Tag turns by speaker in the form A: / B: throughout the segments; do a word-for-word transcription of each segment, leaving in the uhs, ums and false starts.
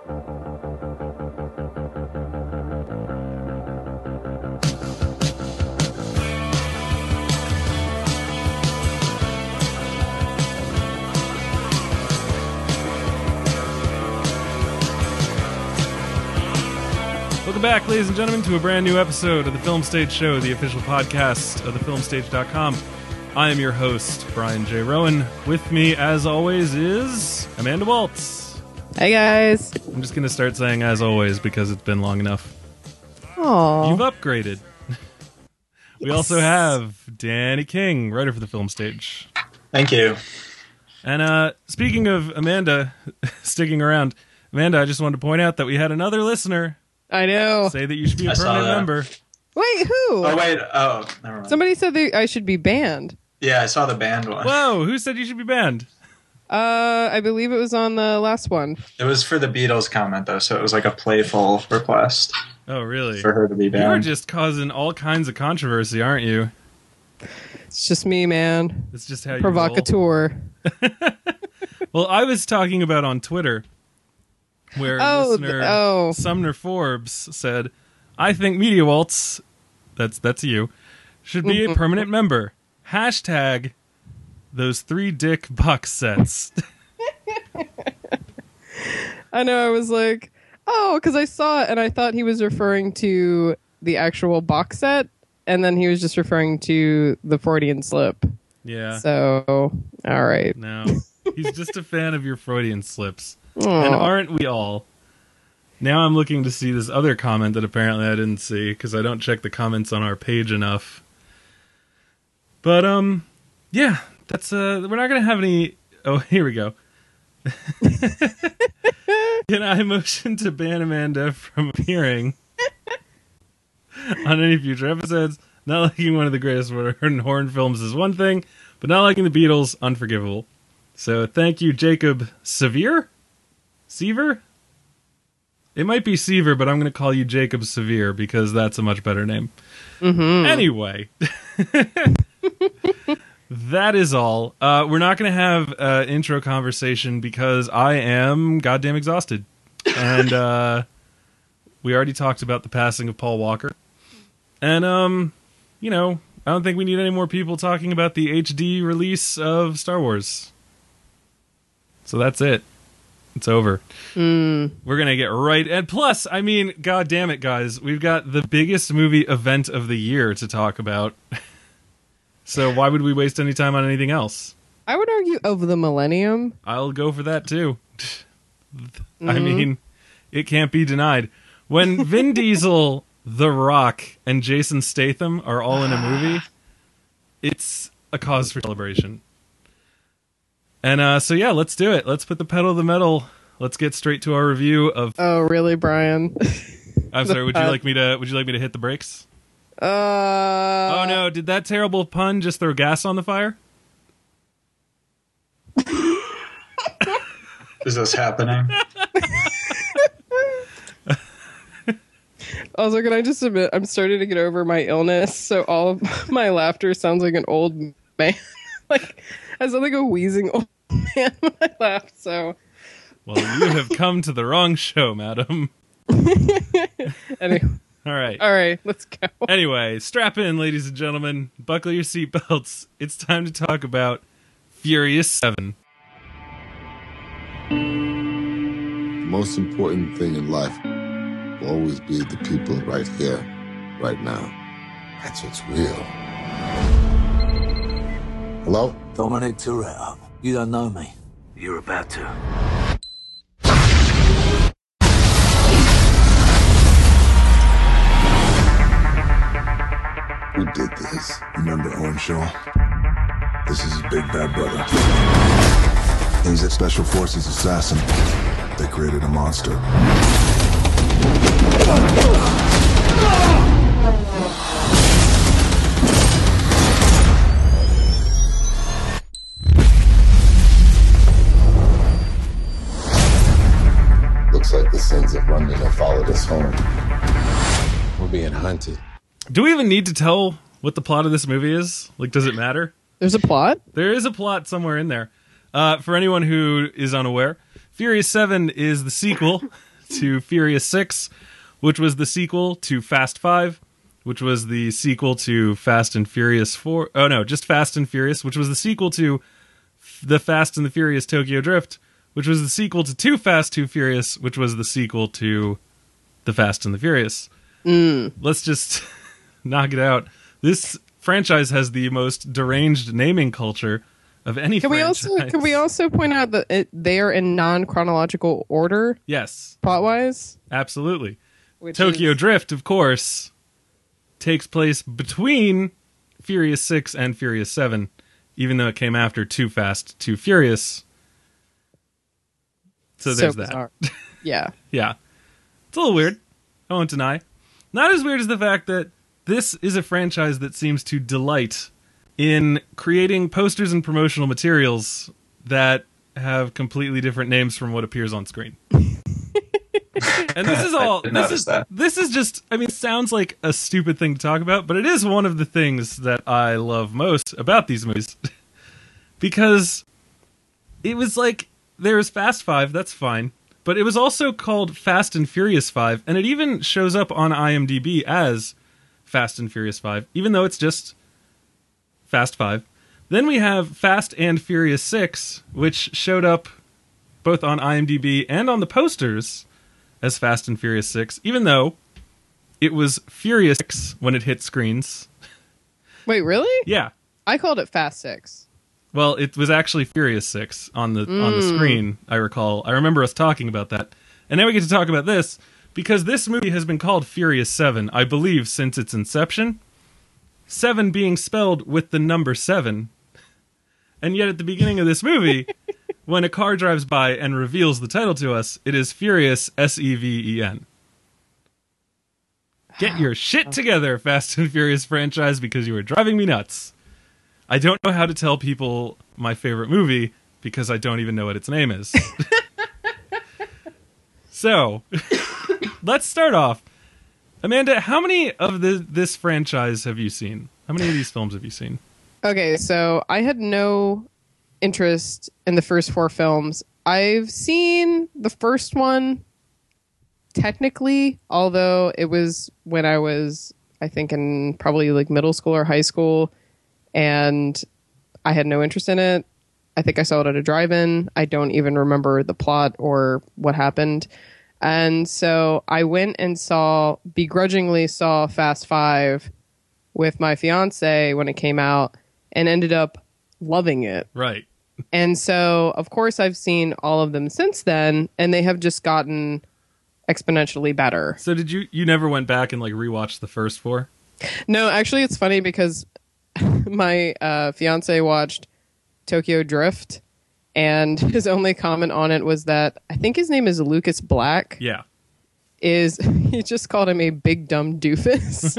A: Welcome back, ladies and gentlemen, to a brand new episode of the Film Stage Show, the official podcast of the film stage dot com. I am your host, Brian J. Rowan. With me, as always, is Amanda Waltz.
B: Hey, guys.
A: I'm just going to start saying as always because it's been long enough.
B: Aww.
A: You've upgraded. We
B: Yes.
A: also have Danny King, writer for the Film Stage.
C: Thank you.
A: And uh, speaking of Amanda sticking around, Amanda, I just wanted to point out that we had another listener
B: I know.
A: say that you should be a
C: I saw
A: permanent
C: that.
A: member.
B: Wait, who?
C: Oh, wait. Oh, never mind.
B: Somebody said that I should be banned.
C: Yeah, I saw the band one.
A: Whoa, who said you should be banned?
B: Uh, I believe it was on the last one.
C: It was for the Beatles comment, though, so it was like a playful request
A: Oh, really?
C: for her to be
A: You're
C: banned.
A: just causing all kinds of controversy, aren't you?
B: It's just me, man.
A: It's just how you roll.
B: Provocateur.
A: Well, I was talking about on Twitter where
B: Oh,
A: listener
B: th- oh.
A: Sumner Forbes said, I think Media Waltz, that's that's you, should be a permanent member. Hashtag those three dick box sets.
B: I know, I was like, oh, because I saw it and I thought he was referring to the actual box set, and then he was just referring to the Freudian slip.
A: Yeah.
B: So, all right.
A: No. He's just a fan of your Freudian slips.
B: Aw.
A: And aren't we all? Now I'm looking to see this other comment that apparently I didn't see because I don't check the comments on our page enough. But, um, yeah, that's, uh, we're not going to have any. Oh, here we go. Can I motion to ban Amanda from appearing on any future episodes? Not liking one of the greatest modern horror films is one thing, but not liking the Beatles, unforgivable. So thank you, Jacob Sevier? Seaver? It might be Seaver, but I'm going to call you Jacob Sevier because that's a much better name.
B: Mm-hmm.
A: Anyway. That is all. Uh, we're not going to have an intro conversation because I am goddamn exhausted. And uh, we already talked about the passing of Paul Walker. And, um, you know, I don't think we need any more people talking about the H D release of Star Wars. So that's it. It's over.
B: Mm.
A: We're going to get right. And plus, I mean, god damn it, guys. We've got the biggest movie event of the year to talk about. So why would we waste any time on anything else?
B: I would argue of the millennium.
A: I'll go for that, too. I
B: Mhm.
A: mean, it can't be denied. When Vin Diesel, The Rock, and Jason Statham are all in a movie, it's a cause for celebration. And uh, so, yeah, let's do it. Let's put the pedal to the metal. Let's get straight to our review of...
B: Oh, really, Brian?
A: I'm sorry, would you like me to, would you like me to hit the brakes?
B: Uh,
A: Oh, no, did that terrible pun just throw gas on the fire?
C: Is this happening?
B: Also, can I just admit, I'm starting to get over my illness, so all of my laughter sounds like an old man. Like, I sound like a wheezing old man when I laugh, so...
A: Well, you have come to the wrong show, madam.
B: Anyway,
A: All right.
B: all right, let's go.
A: Anyway, strap in, ladies and gentlemen. Buckle your seatbelts. It's time to talk about Furious seven.
D: The most important thing in life will always be the people right here, right now. That's what's real. Hello?
E: Dominic Toretto. You don't know me. You're about to.
D: Who did this?
F: Remember Owen Shaw? This is his big bad brother. He's a special forces assassin. They created a monster.
D: Looks like the sins of London have followed us home. We're being hunted.
A: Do we even need to tell what the plot of this movie is? Like, does it matter?
B: There's a plot?
A: There is a plot somewhere in there. Uh, for anyone who is unaware, Furious seven is the sequel to Furious six, which was the sequel to Fast five, which was the sequel to Fast and Furious four. Oh, no, just Fast and Furious, which was the sequel to The Fast and the Furious Tokyo Drift, which was the sequel to Too Fast, Too Furious, which was the sequel to The Fast and the Furious.
B: Mm.
A: Let's just knock it out. This franchise has the most deranged naming culture of any
B: Can we
A: franchise.
B: also can we also point out that it, they are in non-chronological order,
A: Yes,
B: plot-wise?
A: absolutely.
B: Which
A: Tokyo
B: is-
A: Drift, of course, takes place between Furious six and Furious seven, even though it came after Too Fast, Too Furious. So there's that.
B: bizarre. Yeah.
A: Yeah. It's a little weird. I won't deny. Not as weird as the fact that this is a franchise that seems to delight in creating posters and promotional materials that have completely different names from what appears on screen. And this is all
C: I did
A: this
C: notice
A: is
C: that.
A: this is just I mean it sounds like a stupid thing to talk about, but it is one of the things that I love most about these movies. Because it was like there was Fast Five, that's fine. But it was also called Fast and Furious five, and it even shows up on IMDb as Fast and Furious five, even though it's just Fast five. Then we have Fast and Furious six, which showed up both on IMDb and on the posters as Fast and Furious six, even though it was Furious six when it hit screens.
B: Wait, really?
A: Yeah.
B: I called it Fast Six.
A: Well, it was actually Furious six on the on the screen, I recall. I remember us talking about that. And now we get to talk about this, because this movie has been called Furious seven, I believe, since its inception. seven being spelled with the number seven. And yet at the beginning of this movie, when a car drives by and reveals the title to us, it is Furious, S E V E N. Get your shit together, Fast and Furious franchise, because you are driving me nuts. I don't know how to tell people my favorite movie because I don't even know what its name is. So, let's start off. Amanda, how many of the, this franchise have you seen? How many of these films have you seen?
B: Okay, so I had no interest in the first four films. I've seen the first one technically, although it was when I was, I think, in probably like middle school or high school, and I had no interest in it. I think I saw it at a drive-in. I don't even remember the plot or what happened. And so I went and saw, begrudgingly saw Fast Five with my fiance when it came out, and ended up loving it.
A: Right.
B: And so, of course, I've seen all of them since then, and they have just gotten exponentially better.
A: So did you, you never went back and like rewatched the first four?
B: No, actually, it's funny because my uh, fiance watched Tokyo Drift, and his only comment on it was that I think his name is Lucas Black.
A: Yeah.
B: Is he just called him a big dumb doofus?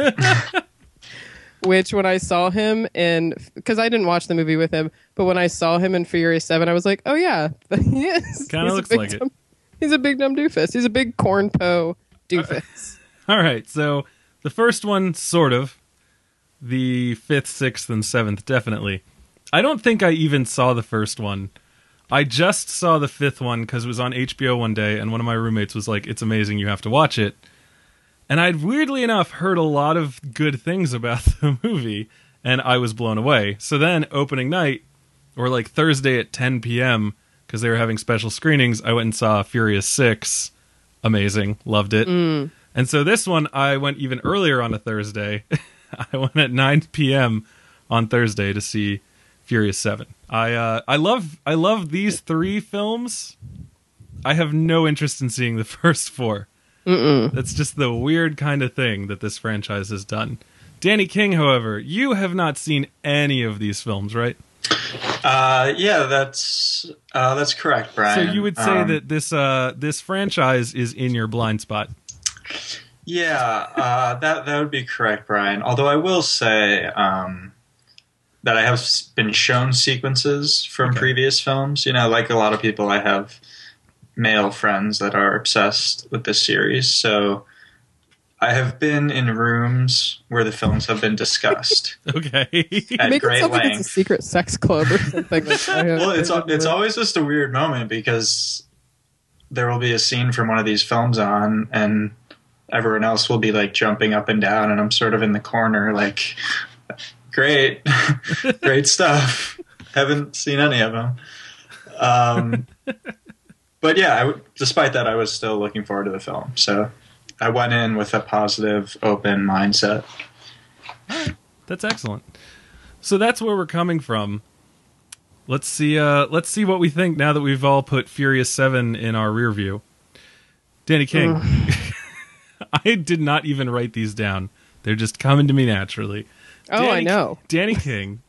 B: Which when I saw him in, because I didn't watch the movie with him, but when I saw him in Furious seven, I was like, oh yeah, he is.
A: Kinda
B: He's a
A: looks
B: big
A: like it.
B: dumb, He's a big dumb doofus. He's a big corn po doofus.
A: All right. So the first one, sort of. The fifth, sixth, and seventh, definitely. I don't think I even saw the first one. I just saw the fifth one because it was on H B O one day, and one of my roommates was like, it's amazing, you have to watch it. And I'd weirdly enough heard a lot of good things about the movie, and I was blown away. So then, opening night, or like Thursday at ten p.m., because they were having special screenings, I went and saw Furious six. Amazing. Loved it.
B: Mm.
A: And so this one, I went even earlier on a Thursday. I went at nine p.m. on Thursday to see Furious seven. I uh, I love I love these three films. I have no interest in seeing the first four.
B: Mm-mm.
A: That's just the weird kind of thing that this franchise has done. Danny King, however, you have not seen any of these films, right?
C: Uh, yeah, that's uh, that's correct, Brian.
A: So you would say
C: Um,
A: that this uh, this franchise is in your blind spot.
C: Yeah, uh, that that would be correct, Brian. Although I will say um, that I have s- been shown sequences from
A: Okay.
C: previous films. You know, like a lot of people, I have male friends that are obsessed with this series. So I have been in rooms where the films have been discussed
A: Okay.
C: at
B: Make it
C: great
B: sound like it's a
C: length.
B: secret sex club or something. Like that.
C: Well, it's it's always just a weird moment because there will be a scene from one of these films on, and everyone else will be like jumping up and down, and I'm sort of in the corner, like, great, great stuff. Haven't seen any of them. Um, but yeah, I w- despite that, I was still looking forward to the film. So I went in with a positive, open mindset.
A: That's excellent. So that's where we're coming from. Let's see. Uh, let's see what we think now that we've all put Furious Seven in our rear view. Danny King. I did not even write these down. They're just coming to me naturally.
B: Oh,
A: Danny,
B: I know.
A: Danny King.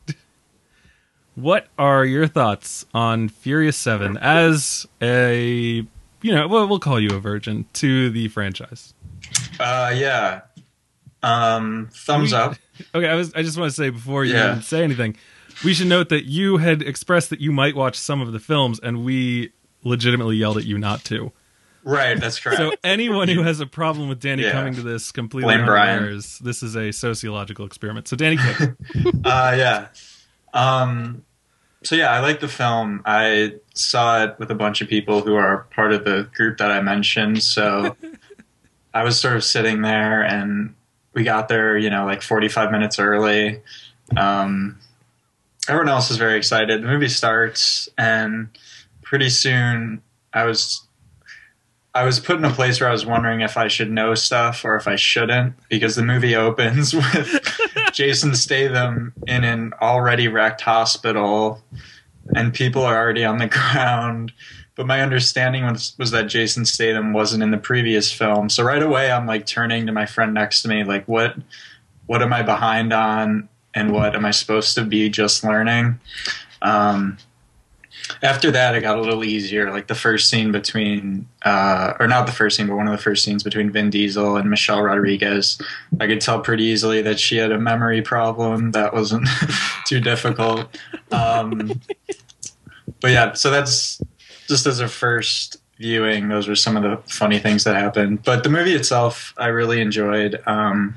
A: What are your thoughts on Furious Seven as a, you know, well, we'll call you a virgin to the franchise?
C: Uh, yeah. Um, thumbs
A: We-
C: up.
A: Okay, I was. I just want to say before you
C: Yeah.
A: even say anything, we should note that you had expressed that you might watch some of the films, and we legitimately yelled at you not to.
C: Right, that's correct.
A: So anyone who has a problem with Danny
C: Yeah.
A: coming to this completely
C: Blame Brian.
A: unawares, this is a sociological experiment. So Danny King.
C: uh, yeah. Um, so yeah, I like the film. I saw it with a bunch of people who are part of the group that I mentioned. So I was sort of sitting there, and we got there, you know, like forty-five minutes early. Um, everyone else is very excited. The movie starts, and pretty soon I was I was put in a place where I was wondering if I should know stuff or if I shouldn't, because the movie opens with Jason Statham in an already wrecked hospital, and people are already on the ground. But my understanding was, was that Jason Statham wasn't in the previous film. So right away, I'm like turning to my friend next to me, like, what, what am I behind on, and what am I supposed to be just learning? Um, after that, it got a little easier. Like the first scene between, uh, or not the first scene, but one of the first scenes between Vin Diesel and Michelle Rodriguez, I could tell pretty easily that she had a memory problem. That wasn't too difficult. Um, but yeah, so that's just as a first viewing. Those were some of the funny things that happened. But the movie itself, I really enjoyed. Um,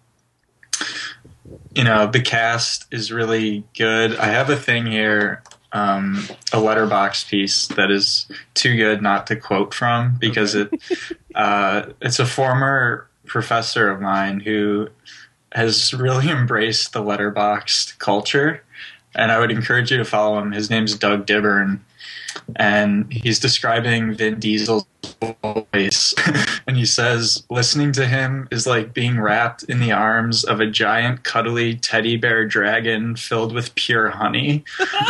C: you know, the cast is really good. I have a thing here. Um, a letterbox piece that is too good not to quote from, because it uh, it's a former professor of mine who has really embraced the letterboxed culture, and I would encourage you to follow him. His name's Doug Dibburn, and he's describing Vin Diesel's voice, and he says listening to him is like being wrapped in the arms of a giant cuddly teddy bear dragon filled with pure honey.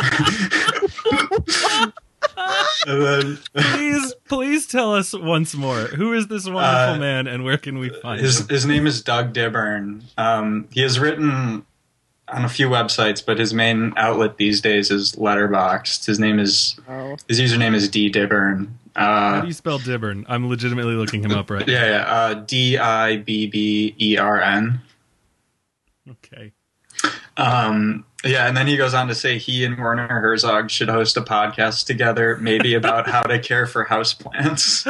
C: And then,
A: Please, please tell us once more. Who is this wonderful
C: Uh,
A: man, and where can we find
C: his
A: him?
C: his name is Doug Dibburn. Um, he has written on a few websites, but his main outlet these days is Letterboxd. His name is
B: Oh.
C: his username is D Dibburn.
A: How
C: Uh,
A: do you spell Dibburn? I'm legitimately looking him up right now.
C: yeah, yeah. Uh, D I B B E R N.
A: Okay.
C: Um, yeah, and then he goes on to say he and Werner Herzog should host a podcast together, maybe about how to care for houseplants.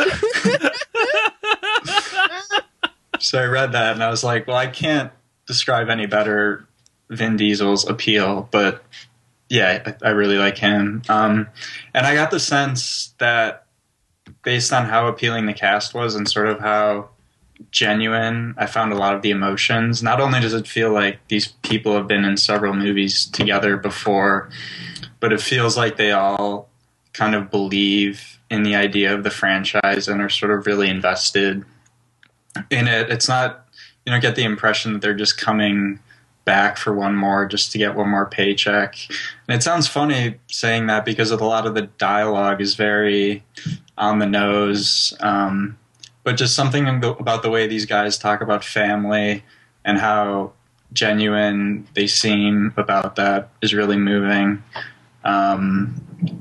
C: So I read that, and I was like, well, I can't describe any better Vin Diesel's appeal, but yeah, I, I really like him. Um, and I got the sense that based on how appealing the cast was and sort of how genuine I found a lot of the emotions, not only does it feel like these people have been in several movies together before, but it feels like they all kind of believe in the idea of the franchise and are sort of really invested in it. It's not, you don't get the impression that they're just coming back for one more just to get one more paycheck. And it sounds funny saying that because of a lot of the dialogue is very on the nose, um, but just something about the way these guys talk about family and how genuine they seem about that is really moving. Um,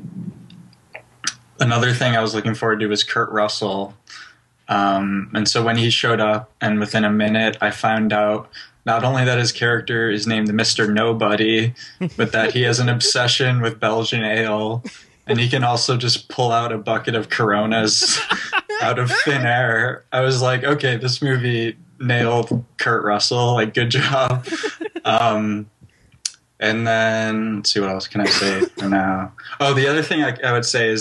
C: another thing I was looking forward to was Kurt Russell. Um, and so when he showed up, and within a minute, I found out not only that his character is named Mister Nobody, but that he has an obsession with Belgian ale, and he can also just pull out a bucket of Coronas out of thin air. I was like, okay, this movie nailed Kurt Russell. Like, good job. Um, and then, let's see, what else can I say for now? Oh, the other thing I, I would say is that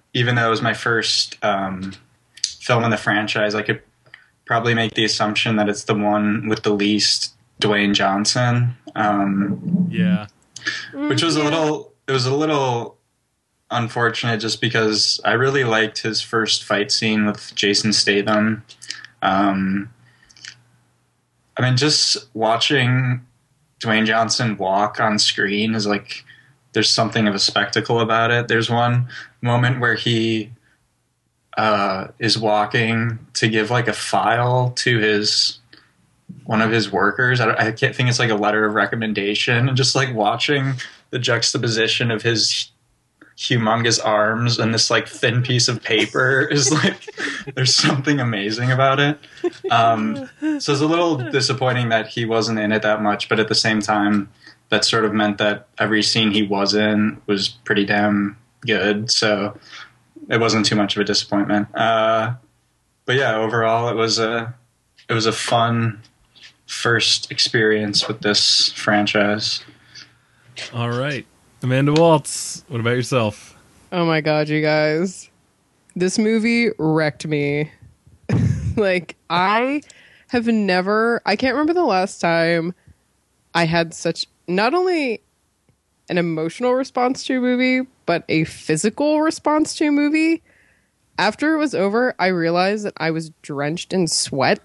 C: even though it was my first um, film in the franchise, I could probably make the assumption that it's the one with the least Dwayne Johnson. Um,
A: Yeah.
C: which was a
B: Yeah.
C: little, it was a little unfortunate just because I really liked his first fight scene with Jason Statham. Um, I mean, just watching Dwayne Johnson walk on screen is like, there's something of a spectacle about it. There's one moment where he uh, is walking to give like a file to his one of his workers. I, don't, I can't think it's like a letter of recommendation, and just like watching the juxtaposition of his humongous arms and this like thin piece of paper is like, there's something amazing about it. Um, so it's a little disappointing that he wasn't in it that much, but at the same time, that sort of meant that every scene he was in was pretty damn good. So it wasn't too much of a disappointment. Uh, but yeah, overall, it was a it was a fun first experience with this franchise.
A: All right. Amanda Waltz, what about yourself?
B: Oh my god, you guys. This movie wrecked me. Like, I have never, I can't remember the last time I had such, not only an emotional response to a movie, but a physical response to a movie. After it was over, I realized that I was drenched in sweat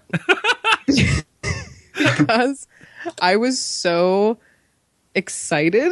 B: because I was so excited.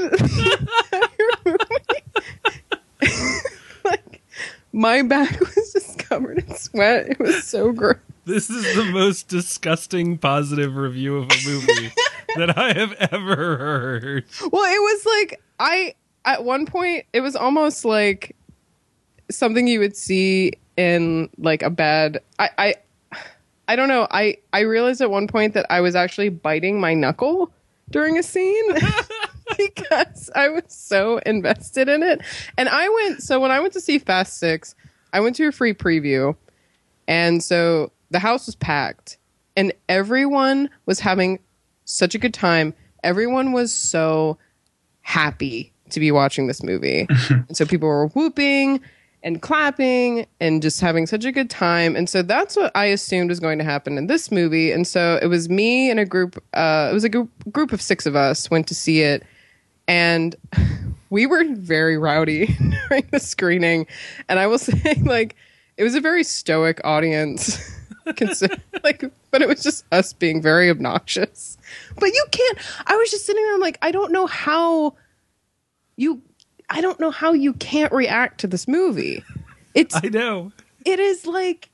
B: Like, my back was just covered in sweat. It was so gross.
A: This is the most disgusting positive review of a movie that I have ever heard.
B: Well, it was like, I, at one point, it was almost like something you would see in like a bad, I, I, I don't know. I, I realized at one point that I was actually biting my knuckle during a scene because I was so invested in it. And I went, so when I went to see Fast Six, I went to a free preview. And so the house was packed and everyone was having such a good time. Everyone was so happy to be watching this movie. And so people were whooping and clapping and just having such a good time. And so that's what I assumed was going to happen in this movie. And so it was me and a group, uh, it was a group, group of six of us went to see it. And we were very rowdy during the screening. And I will say, like, it was a very stoic audience. Consider, like, but it was just us being very obnoxious. But you can't, I was just sitting there, I'm like, I don't know how you, I don't know how you can't react to this movie. It's,
A: I know.
B: it is like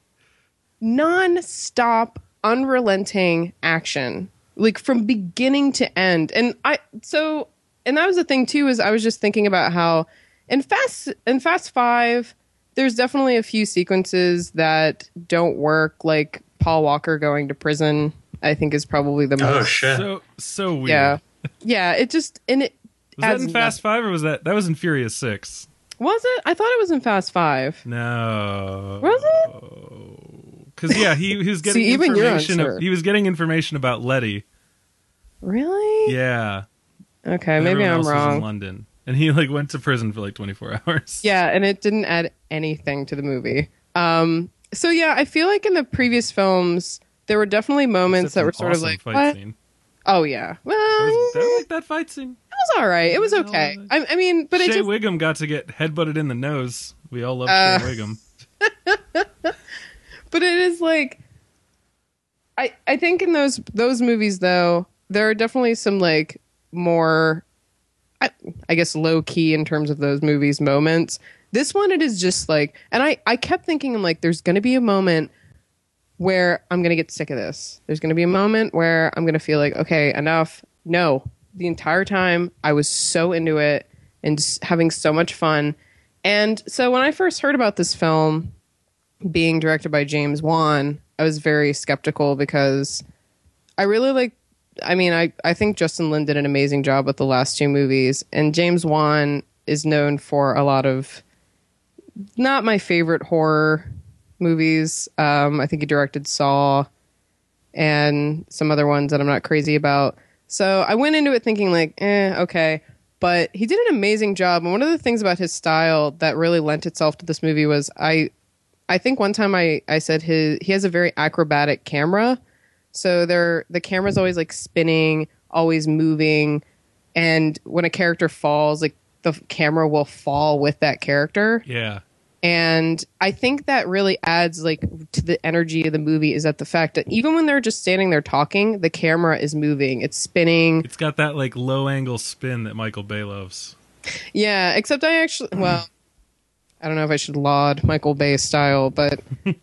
B: non-stop, unrelenting action, like from beginning to end. And I, so, and that was the thing too, is I was just thinking about how in Fast, in Fast Five, there's definitely a few sequences that don't work, like Paul Walker going to prison, I think is probably the most.
C: Oh shit!
A: So so weird.
B: Yeah. Yeah, it just, and it
A: Was that
B: adds
A: in Fast Five or was that that was in Furious Six?
B: Was it? I thought it was in Fast Five.
A: No.
B: Was it?
A: Because yeah, he, he was getting
B: See, even you're
A: information.
B: unsure.
A: Of, he was getting information about Letty.
B: Really?
A: Yeah.
B: Okay,
A: And
B: maybe
A: everyone
B: I'm
A: else was in
B: wrong.
A: London, and he like went to prison for like twenty-four hours.
B: Yeah, and it didn't add anything to the movie. Um, so yeah, I feel like in the previous films, there were definitely moments
A: Except
B: that
A: an
B: were sort of
A: awesome
B: like,
A: fight
B: what?
A: scene.
B: Oh yeah, well,
A: That was,
B: it
A: I like that fight scene.
B: was all right. It was okay. I, I mean, but it
A: Shea
B: just,
A: Wiggum got to get headbutted in the nose. We all love
B: Uh,
A: Shea Wiggum.
B: but it is like, I I think in those those movies though, there are definitely some like more, I, I guess low key in terms of those movies moments. This one, it is just like, and I I kept thinking, I'm like, there's going to be a moment where I'm going to get sick of this. There's going to be a moment where I'm going to feel like, okay, enough. No, the entire time I was so into it and just having so much fun. And so when I first heard about this film being directed by James Wan, I was very skeptical because I really like, I mean, I, I think Justin Lin did an amazing job with the last two movies. And James Wan is known for a lot of not my favorite horror movies. Um, I think he directed Saw and some other ones that I'm not crazy about. So I went into it thinking like, eh, okay. but he did an amazing job. And one of the things about his style that really lent itself to this movie was I I think one time I, I said his he has a very acrobatic camera. So there the camera's always like spinning, always moving, and when a character falls, like the camera will fall with that character.
A: Yeah.
B: And I think that really adds like to the energy of the movie is that the fact that even when they're just standing there talking, the camera is moving. It's spinning.
A: It's got that like low angle spin that Michael Bay loves.
B: Yeah, except I actually, well, I don't know if I should laud Michael Bay's style, but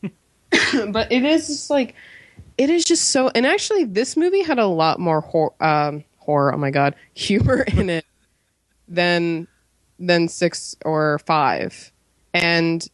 B: but it is just like, it is just so, and actually this movie had a lot more hor- um, horror, oh my god, humor in it than than six or five. And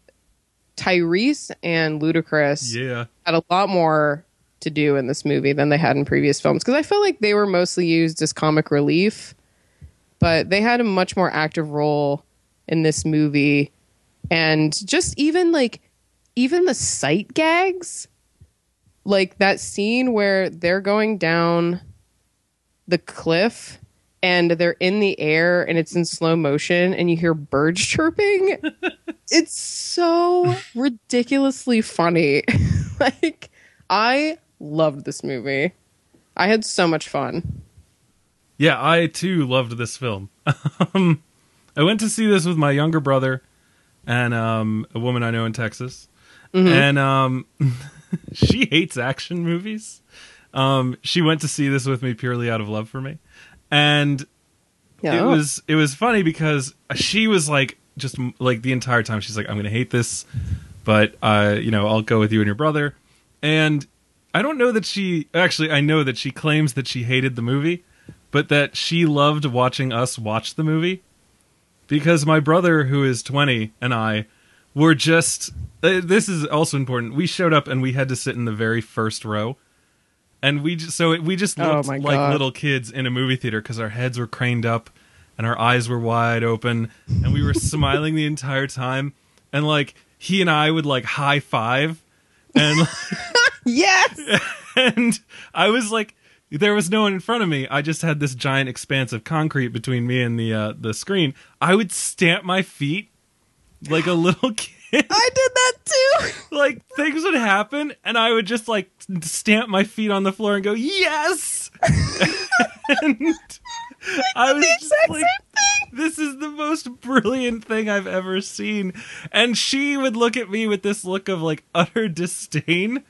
B: Tyrese and Ludacris
A: yeah.
B: had a lot more to do in this movie than they had in previous films. Because I feel like they were mostly used as comic relief. But they had a much more active role in this movie. And just even like, even the sight gags. Like that scene where they're going down the cliff and they're in the air and it's in slow motion and you hear birds chirping. It's so ridiculously funny. Like, I loved this movie. I had so much fun.
A: Yeah, I too loved this film. um, I went to see this with my younger brother and um, a woman I know in Texas. Mm-hmm. And um, she hates action movies. Um, she went to see this with me purely out of love for me. And
B: yeah.
A: it was it was funny because she was like, just like the entire time, she's like, I'm going to hate this, but, uh, you know, I'll go with you and your brother. And I don't know that she, actually, I know that she claims that she hated the movie, but that she loved watching us watch the movie. Because my brother, who is twenty, and I were just, uh, this is also important, we showed up and we had to sit in the very first row. And we just, so it, we just looked
B: oh
A: like
B: God.
A: little kids in a movie theater because our heads were craned up and our eyes were wide open and we were smiling the entire time. And like he and I would like high five and
B: yes.
A: And I was like, there was no one in front of me. I just had this giant expanse of concrete between me and the uh, the screen. I would stamp my feet like a little kid.
B: I did that too.
A: Like things would happen and I would just like stamp my feet on the floor and go, yes. And I was just like, this is the most brilliant thing I've ever seen. And she would look at me with this look of like utter disdain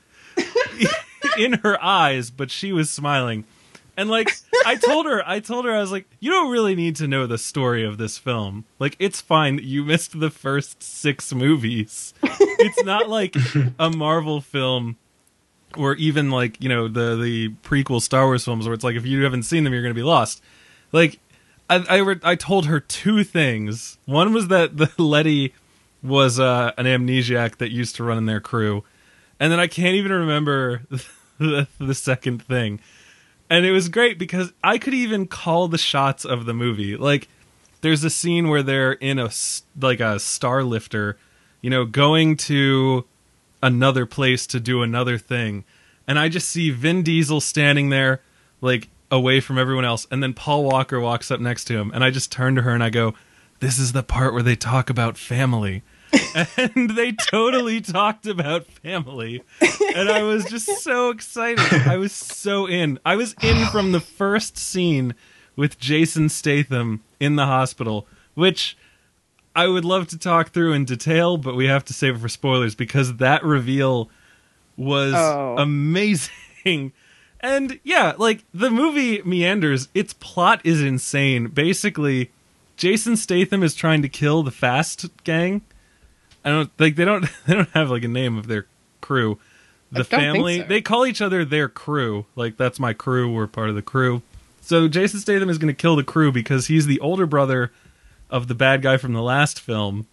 A: in her eyes, but she was smiling. And like I told her, I told her, I was like, you don't really need to know the story of this film. Like, it's fine that you missed the first six movies. It's not like a Marvel film or even like, you know, the the prequel Star Wars films where it's like if you haven't seen them, you're going to be lost. Like, I I, re- I told her two things. One was that the Letty was uh, an amnesiac that used to run in their crew, and then I can't even remember the, the second thing. And it was great because I could even call the shots of the movie. Like, there's a scene where they're in a, like a star lifter, you know, going to another place to do another thing. And I just see Vin Diesel standing there, like, away from everyone else. And then Paul Walker walks up next to him. And I just turn to her and I go, this is the part where they talk about family. And they totally talked about family. And I was just so excited. I was so in. I was in from the first scene with Jason Statham in the hospital, which I would love to talk through in detail, but we have to save it for spoilers because that reveal was
B: oh.
A: amazing. And yeah, like the movie meanders. Its plot is insane. Basically, Jason Statham is trying to kill the Fast Gang. I don't like they don't they don't have like a name of their crew. The
B: I don't
A: family
B: think so.
A: They call each other their crew. Like, that's my crew, we're part of the crew. So Jason Statham is going to kill the crew because he's the older brother of the bad guy from the last film.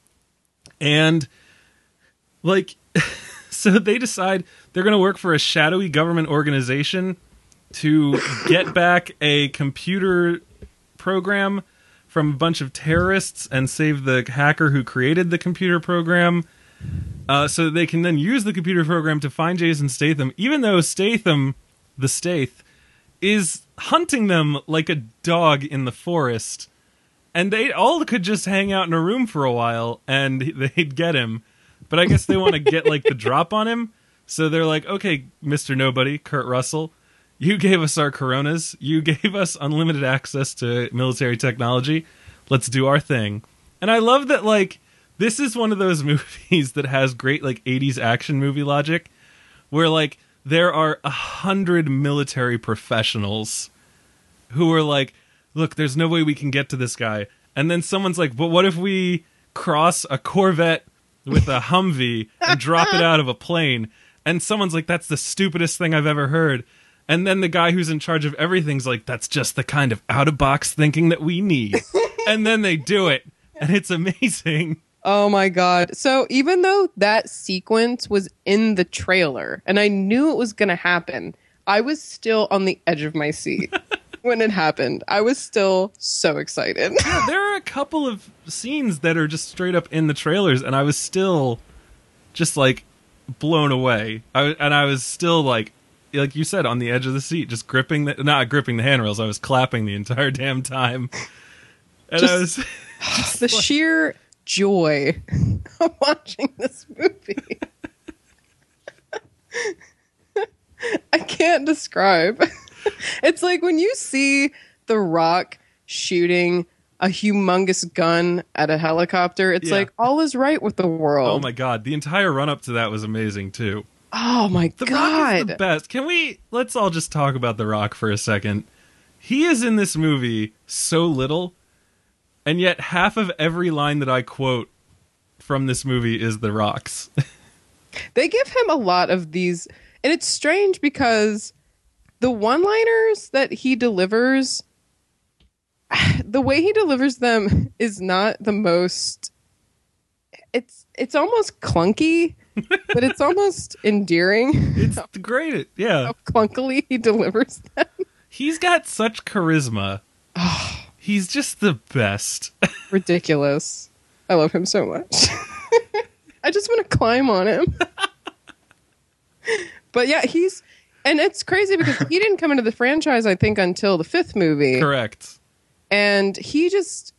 A: And like so they decide they're going to work for a shadowy government organization to get back a computer program from a bunch of terrorists and save the hacker who created the computer program, uh, so they can then use the computer program to find Jason Statham, even though Statham, the Stath, is hunting them like a dog in the forest. And they all could just hang out in a room for a while and they'd get him. But I guess they want to get like the drop on him. So they're like, okay, Mister Nobody, Kurt Russell, you gave us our Coronas. You gave us unlimited access to military technology. Let's do our thing. And I love that, like, this is one of those movies that has great, like, eighties action movie logic where, like, there are a hundred military professionals who are like, look, there's no way we can get to this guy. And then someone's like, but what if we cross a Corvette with a Humvee and drop it out of a plane? And someone's like, that's the stupidest thing I've ever heard. And then the guy who's in charge of everything's like, that's just the kind of out-of-box thinking that we need. And then they do it. And it's amazing.
B: Oh my God. So even though that sequence was in the trailer and I knew it was going to happen, I was still on the edge of my seat. When it happened, I was still so excited.
A: Yeah, there are a couple of scenes that are just straight up in the trailers, and I was still just like blown away. I, and I was still like, like you said, on the edge of the seat, just gripping the, not gripping the handrails. I was clapping the entire damn time. And
B: just,
A: I was
B: just the like, sheer joy of watching this movie. I can't describe. It's like when you see The Rock shooting a humongous gun at a helicopter, it's
A: yeah.
B: like all is right with the world.
A: Oh my God. The entire run up to that was amazing too.
B: Oh my
A: the
B: God.
A: Rock is the best. Can we, let's all just talk about The Rock for a second. He is in this movie so little, and yet half of every line that I quote from this movie is The Rock's.
B: They give him a lot of these, and it's strange because the one-liners that he delivers, the way he delivers them is not the most, it's it's almost clunky, but it's almost endearing.
A: It's great. Yeah.
B: How clunkily he delivers them.
A: He's got such charisma. He's just the best.
B: Ridiculous. I love him so much. I just want to climb on him. But yeah, he's... And it's crazy because he didn't come into the franchise, I think, until the fifth movie.
A: Correct.
B: And he just...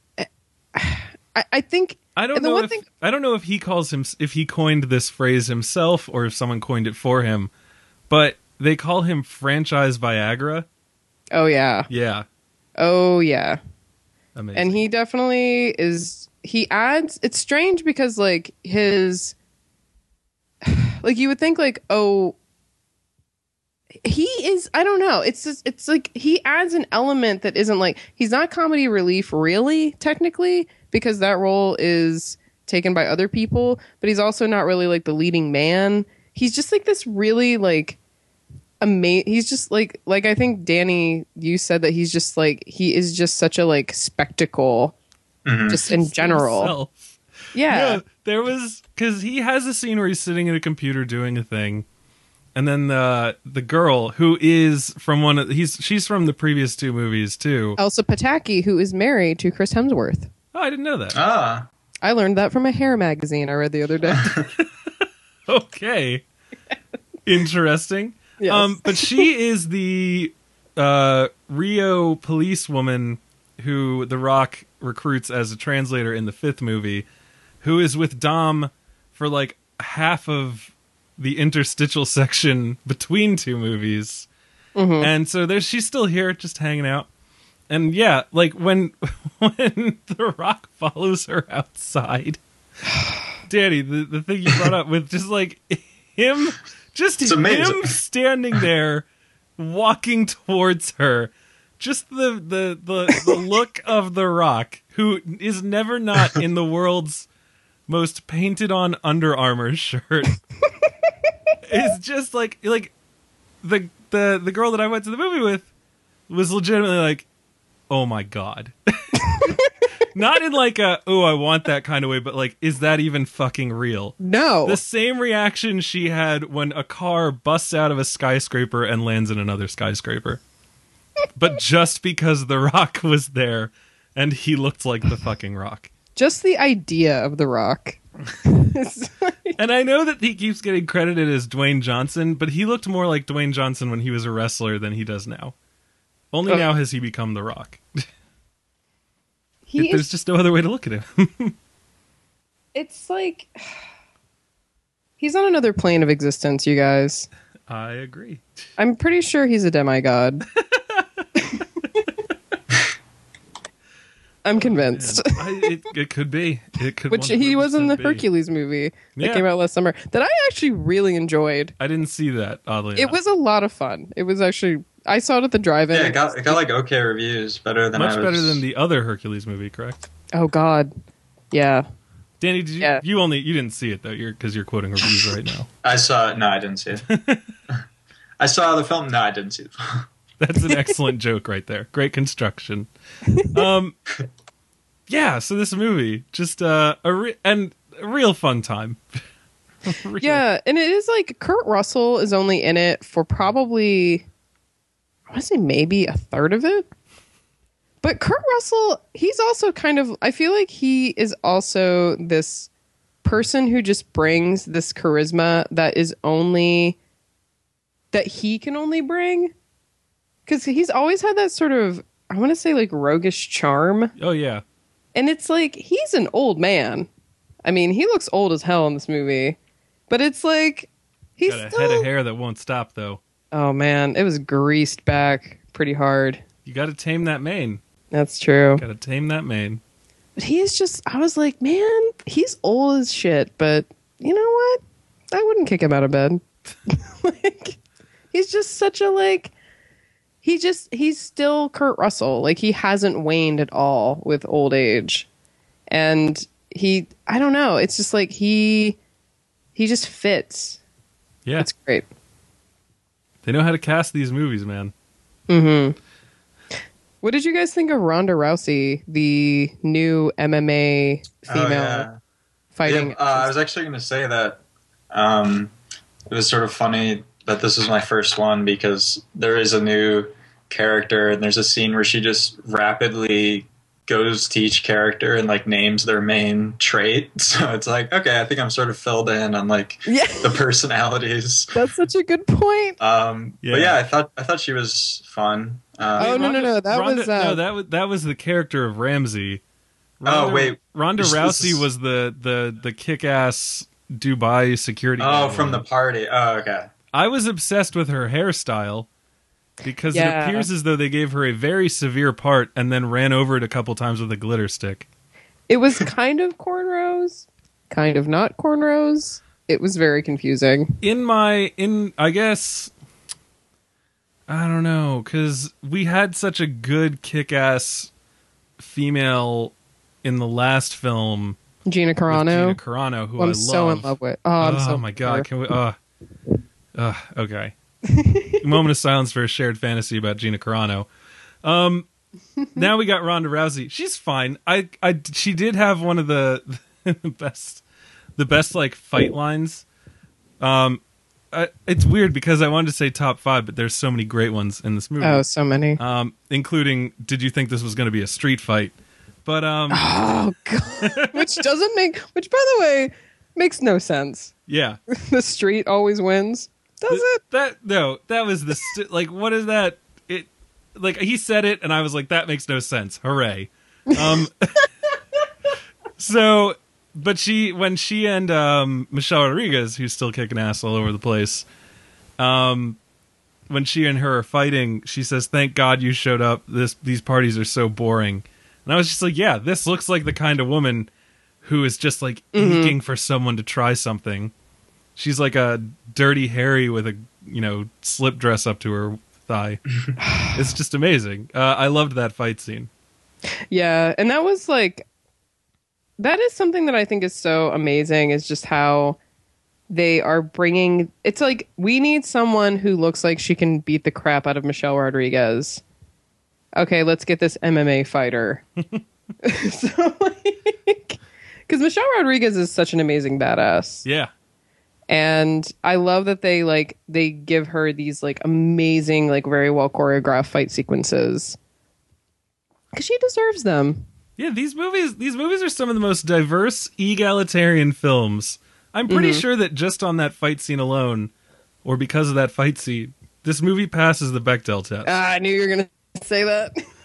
B: I, I think...
A: I don't know if thing, I don't know if he calls him if he coined this phrase himself or if someone coined it for him, but they call him franchise Viagra.
B: Oh yeah.
A: Yeah.
B: Oh yeah.
A: Amazing.
B: And he definitely is he adds it's strange because like his like you would think like oh he is I don't know it's just, it's like he adds an element that isn't like he's not comedy relief really technically because that role is taken by other people, but he's also not really like the leading man. He's just like this really like ama- he's just like like I think Danny you said that he's just like he is just such a like spectacle mm-hmm. just in general.
A: Himself.
B: Yeah.
A: yeah. There was cuz he has a scene where he's sitting at a computer doing a thing. And then the the girl who is from one of he's she's from the previous two movies too.
B: Elsa Pataki, who is married to Chris Hemsworth.
A: Oh, I didn't know that.
C: Ah.
B: I learned that from a hair magazine I read the other day.
A: Okay. Interesting.
B: Yes.
A: Um, but she is the uh, Rio policewoman who The Rock recruits as a translator in the fifth movie, who is with Dom for like half of the interstitial section between two movies. Mm-hmm. And so there's she's still here just hanging out. And yeah, like when when The Rock follows her outside, Danny, the, the thing you brought up with just like him, just
C: it's
A: him
C: amazing.
A: standing there, walking towards her, just the, the, the, the look of The Rock, who is never not in the world's most painted on Under Armour shirt. It's just like like the the the girl that I went to the movie with was legitimately like, oh my God. Not in like a, oh, I want that kind of way, but like, is that even fucking real?
B: No.
A: The same reaction she had when a car busts out of a skyscraper and lands in another skyscraper. But just because The Rock was there and he looked like the fucking Rock.
B: Just the idea of The Rock.
A: And I know that he keeps getting credited as Dwayne Johnson, but he looked more like Dwayne Johnson when he was a wrestler than he does now. Only
B: oh.
A: now has he become The Rock.
B: He
A: There's
B: is,
A: just no other way to look at him.
B: it's like he's on another plane of existence, you guys.
A: I agree.
B: I'm pretty sure he's a demigod. I'm convinced.
A: I, it, it could be. It could.
B: Which he was in the
A: be.
B: Hercules movie that
A: Yeah.
B: came out last summer that I actually really enjoyed.
A: I didn't see that. Oddly,
B: It
A: enough.
B: was a lot of fun. It was actually I saw it at the drive-in.
C: Yeah, it got it got like okay reviews, better than
A: much
C: I was.
A: better than the other Hercules movie. Correct.
B: Oh God, yeah.
A: Danny, did you?
B: Yeah.
A: You only you didn't see it though. You're because you're quoting reviews right now.
C: I saw it. No, I didn't see it. I saw the film. No, I didn't see the film.
A: That's an excellent joke right there. Great construction. Um, yeah. So this movie just uh, a re- and a real fun time. Real-
B: Yeah, and it is like Kurt Russell is only in it for probably I want to say maybe a third of it. But Kurt Russell, he's also kind of I feel like he is also this person who just brings this charisma that is only that he can only bring cuz he's always had that sort of I want to say like roguish charm.
A: Oh yeah.
B: And it's like he's an old man. I mean, he looks old as hell in this movie. But it's like he's
A: Got a
B: still...
A: head of hair that won't stop though.
B: Oh man, it was greased back pretty hard.
A: You got to tame that mane.
B: That's true.
A: Got to tame that mane.
B: But he is just I was like, man, he's old as shit, but you know what? I wouldn't kick him out of bed. Like he's just such a like he just he's still Kurt Russell. Like he hasn't waned at all with old age. And he I don't know, it's just like he he just fits.
A: Yeah.
B: It's great.
A: They know how to cast these movies, man.
B: Mm-hmm. What did you guys think of Ronda Rousey, the new M M A female
C: Oh, yeah.
B: fighting?
C: Yeah, uh, I was actually going to say that um, it was sort of funny that this was my first one because there is a new character and there's a scene where she just rapidly goes to each character and like names their main trait. So it's like, okay, I think I'm sort of filled in on like
B: Yeah.
C: the personalities.
B: That's such a good point.
C: Um,
A: Yeah.
C: But yeah, I thought I thought she was fun. Um,
B: Oh, no, no, no, that
A: Ronda,
B: was, uh,
A: no, that was that was the character of Ramsey.
C: Oh, wait.
A: Ronda
C: This-
A: Rousey
C: this is-
A: was the the the kick-ass Dubai security.
C: Oh,
A: guy
C: from the
A: woman.
C: party. Oh, okay.
A: I was obsessed with her hairstyle because
B: Yeah.
A: it appears as though they gave her a very severe part and then ran over it a couple times with a glitter stick.
B: It was kind of cornrows, kind of not cornrows. It was very confusing.
A: In my in I guess I don't know, because we had such a good kick-ass female in the last film
B: Gina
A: with
B: Carano,
A: Gina Carano, who
B: who I'm
A: I love.
B: so in love with. Oh, I'm
A: oh
B: so
A: my
B: in
A: god!
B: love
A: Can we? Uh, uh, okay. Moment of silence for a shared fantasy about Gina Carano. Um, now we got Ronda Rousey. She's fine. I, I, she did have one of the, the best, the best like fight lines. Um, I, it's weird because I wanted to say top five, but there's so many great ones in this movie.
B: Oh, so many.
A: Um, including, did you think this was going to be a street fight? But um,
B: Oh god, which doesn't make. Which, by the way, makes no sense.
A: yeah.
B: The street always wins. Does
A: Th-
B: it?
A: That no, that was the st- like. What is that? It like he said it, and I was like, that makes no sense. Hooray! Um, so, but she when she and um, Michelle Rodriguez, who's still kicking ass all over the place, um, when she and her are fighting, she says, "Thank God you showed up. This these parties are so boring." And I was just like, "Yeah, this looks like the kind of woman who is just like aching for someone to try something." She's like a dirty Harry with a, you know, slip dress up to her thigh. It's just amazing. Uh, I loved that fight scene.
B: Yeah, and that was like that is something that I think is so amazing is just how they are bringing it's like we need someone who looks like she can beat the crap out of Michelle Rodriguez. Okay, let's get this M M A fighter. So like cuz Michelle Rodriguez is such an amazing badass.
A: Yeah.
B: And I love that they like they give her these like amazing like very well choreographed fight sequences. Cuz she deserves them.
A: Yeah, these movies these movies are some of the most diverse, egalitarian films. I'm pretty
B: Mm-hmm.
A: sure that just on that fight scene alone, or because of that fight scene, this movie passes the Bechdel test.
B: Ah, I knew you were going to say that.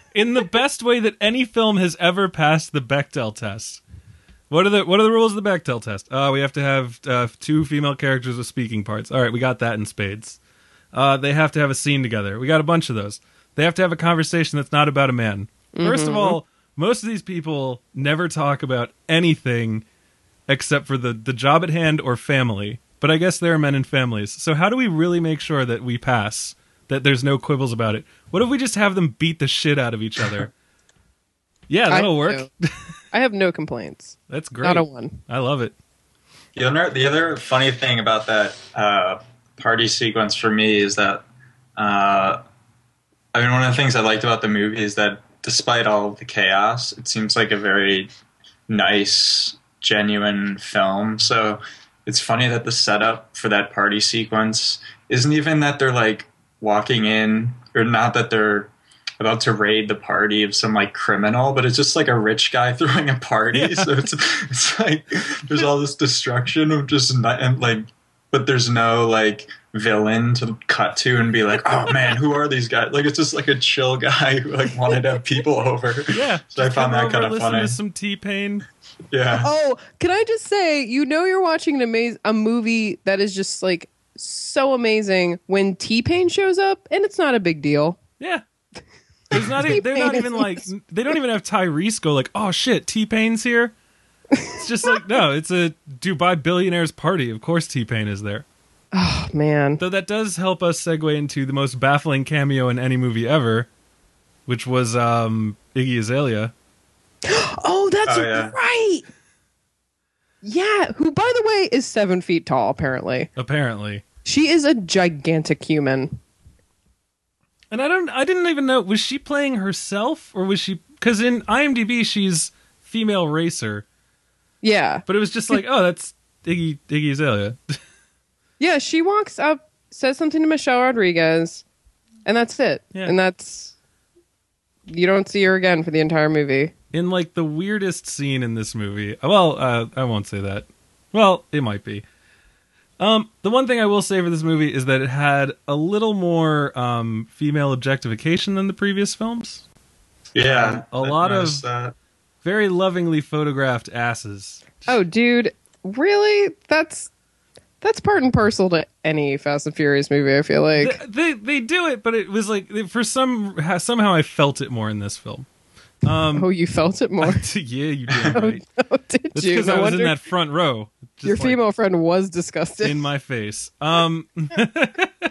A: in the best way that any film has ever passed the Bechdel test. What are the What are the rules of the Bechdel test? Uh, we have to have uh, two female characters with speaking parts. All right, we got that in spades. Uh, they have to have a scene together. We got a bunch of those. They have to have a conversation that's not about a man. First
B: Mm-hmm.
A: of all, most of these people never talk about anything except for the, the job at hand or family. But I guess there are men in families. So how do we really make sure that we pass, that there's no quibbles about it? What if we just have them beat the shit out of each other? Yeah, that'll
B: I
A: work.
B: do. I have no complaints.
A: That's great.
B: Not a one.
A: I love it.
C: The other, the other funny thing about that uh, party sequence for me is that, uh, I mean, one of the things I liked about the movie is that despite all of the chaos, it seems like a very nice, genuine film. So it's funny that the setup for that party sequence isn't even that they're like walking in, or not that they're about to raid the party of some like criminal, but it's just like a rich guy throwing a party. Yeah. So it's it's like there's all this destruction of just not, and like, but there's no like villain to cut to and be like, oh man, who are these guys? Like it's just like a chill guy who like wanted to have people over.
A: Yeah,
C: so I found that kind of
A: listen
C: funny.
A: To some T-Pain.
C: Yeah.
B: Oh, can I just say, you know, you're watching an amaz- a movie that is just like so amazing when T-Pain shows up, and it's not a big deal.
A: Yeah. There's not even, they're not even like, they don't even have Tyrese go like, oh shit, T-Pain's here. It's just like, no, it's a Dubai billionaires party. Of course T-Pain is there.
B: Oh man.
A: Though that does help us segue into the most baffling cameo in any movie ever, which was um, Iggy Azalea.
B: Oh, that's
C: Oh, yeah.
B: right. Yeah, who, by the way, is seven feet tall, apparently.
A: Apparently.
B: She is a gigantic human.
A: And I don't, I didn't even know, was she playing herself or was she, because in IMDb she's female racer,
B: Yeah.
A: but it was just like, oh, that's Iggy, Iggy Azalea.
B: Yeah, she walks up, says something to Michelle Rodriguez, and that's it.
A: Yeah.
B: And that's... You don't see her again for the entire movie.
A: In like the weirdest scene in this movie. Well, uh, I won't say that. Well, it might be. Um, the one thing I will say for this movie is that it had a little more um, female objectification than the previous films.
C: Yeah.
A: A
C: I
A: lot of-
C: noticed that.
A: Very lovingly photographed asses.
B: Oh, dude, really? That's that's part and parcel to any Fast and Furious movie, I feel like.
A: They, they they do it, but it was like for some somehow I felt it more in this film. Um,
B: Oh, you felt it more?
A: yeah, you did right.
B: Oh, did
A: That's
B: you?
A: because
B: No
A: I was
B: wonder
A: in that front row. just
B: your
A: like,
B: female friend was disgusted.
A: in my face. Um,
B: It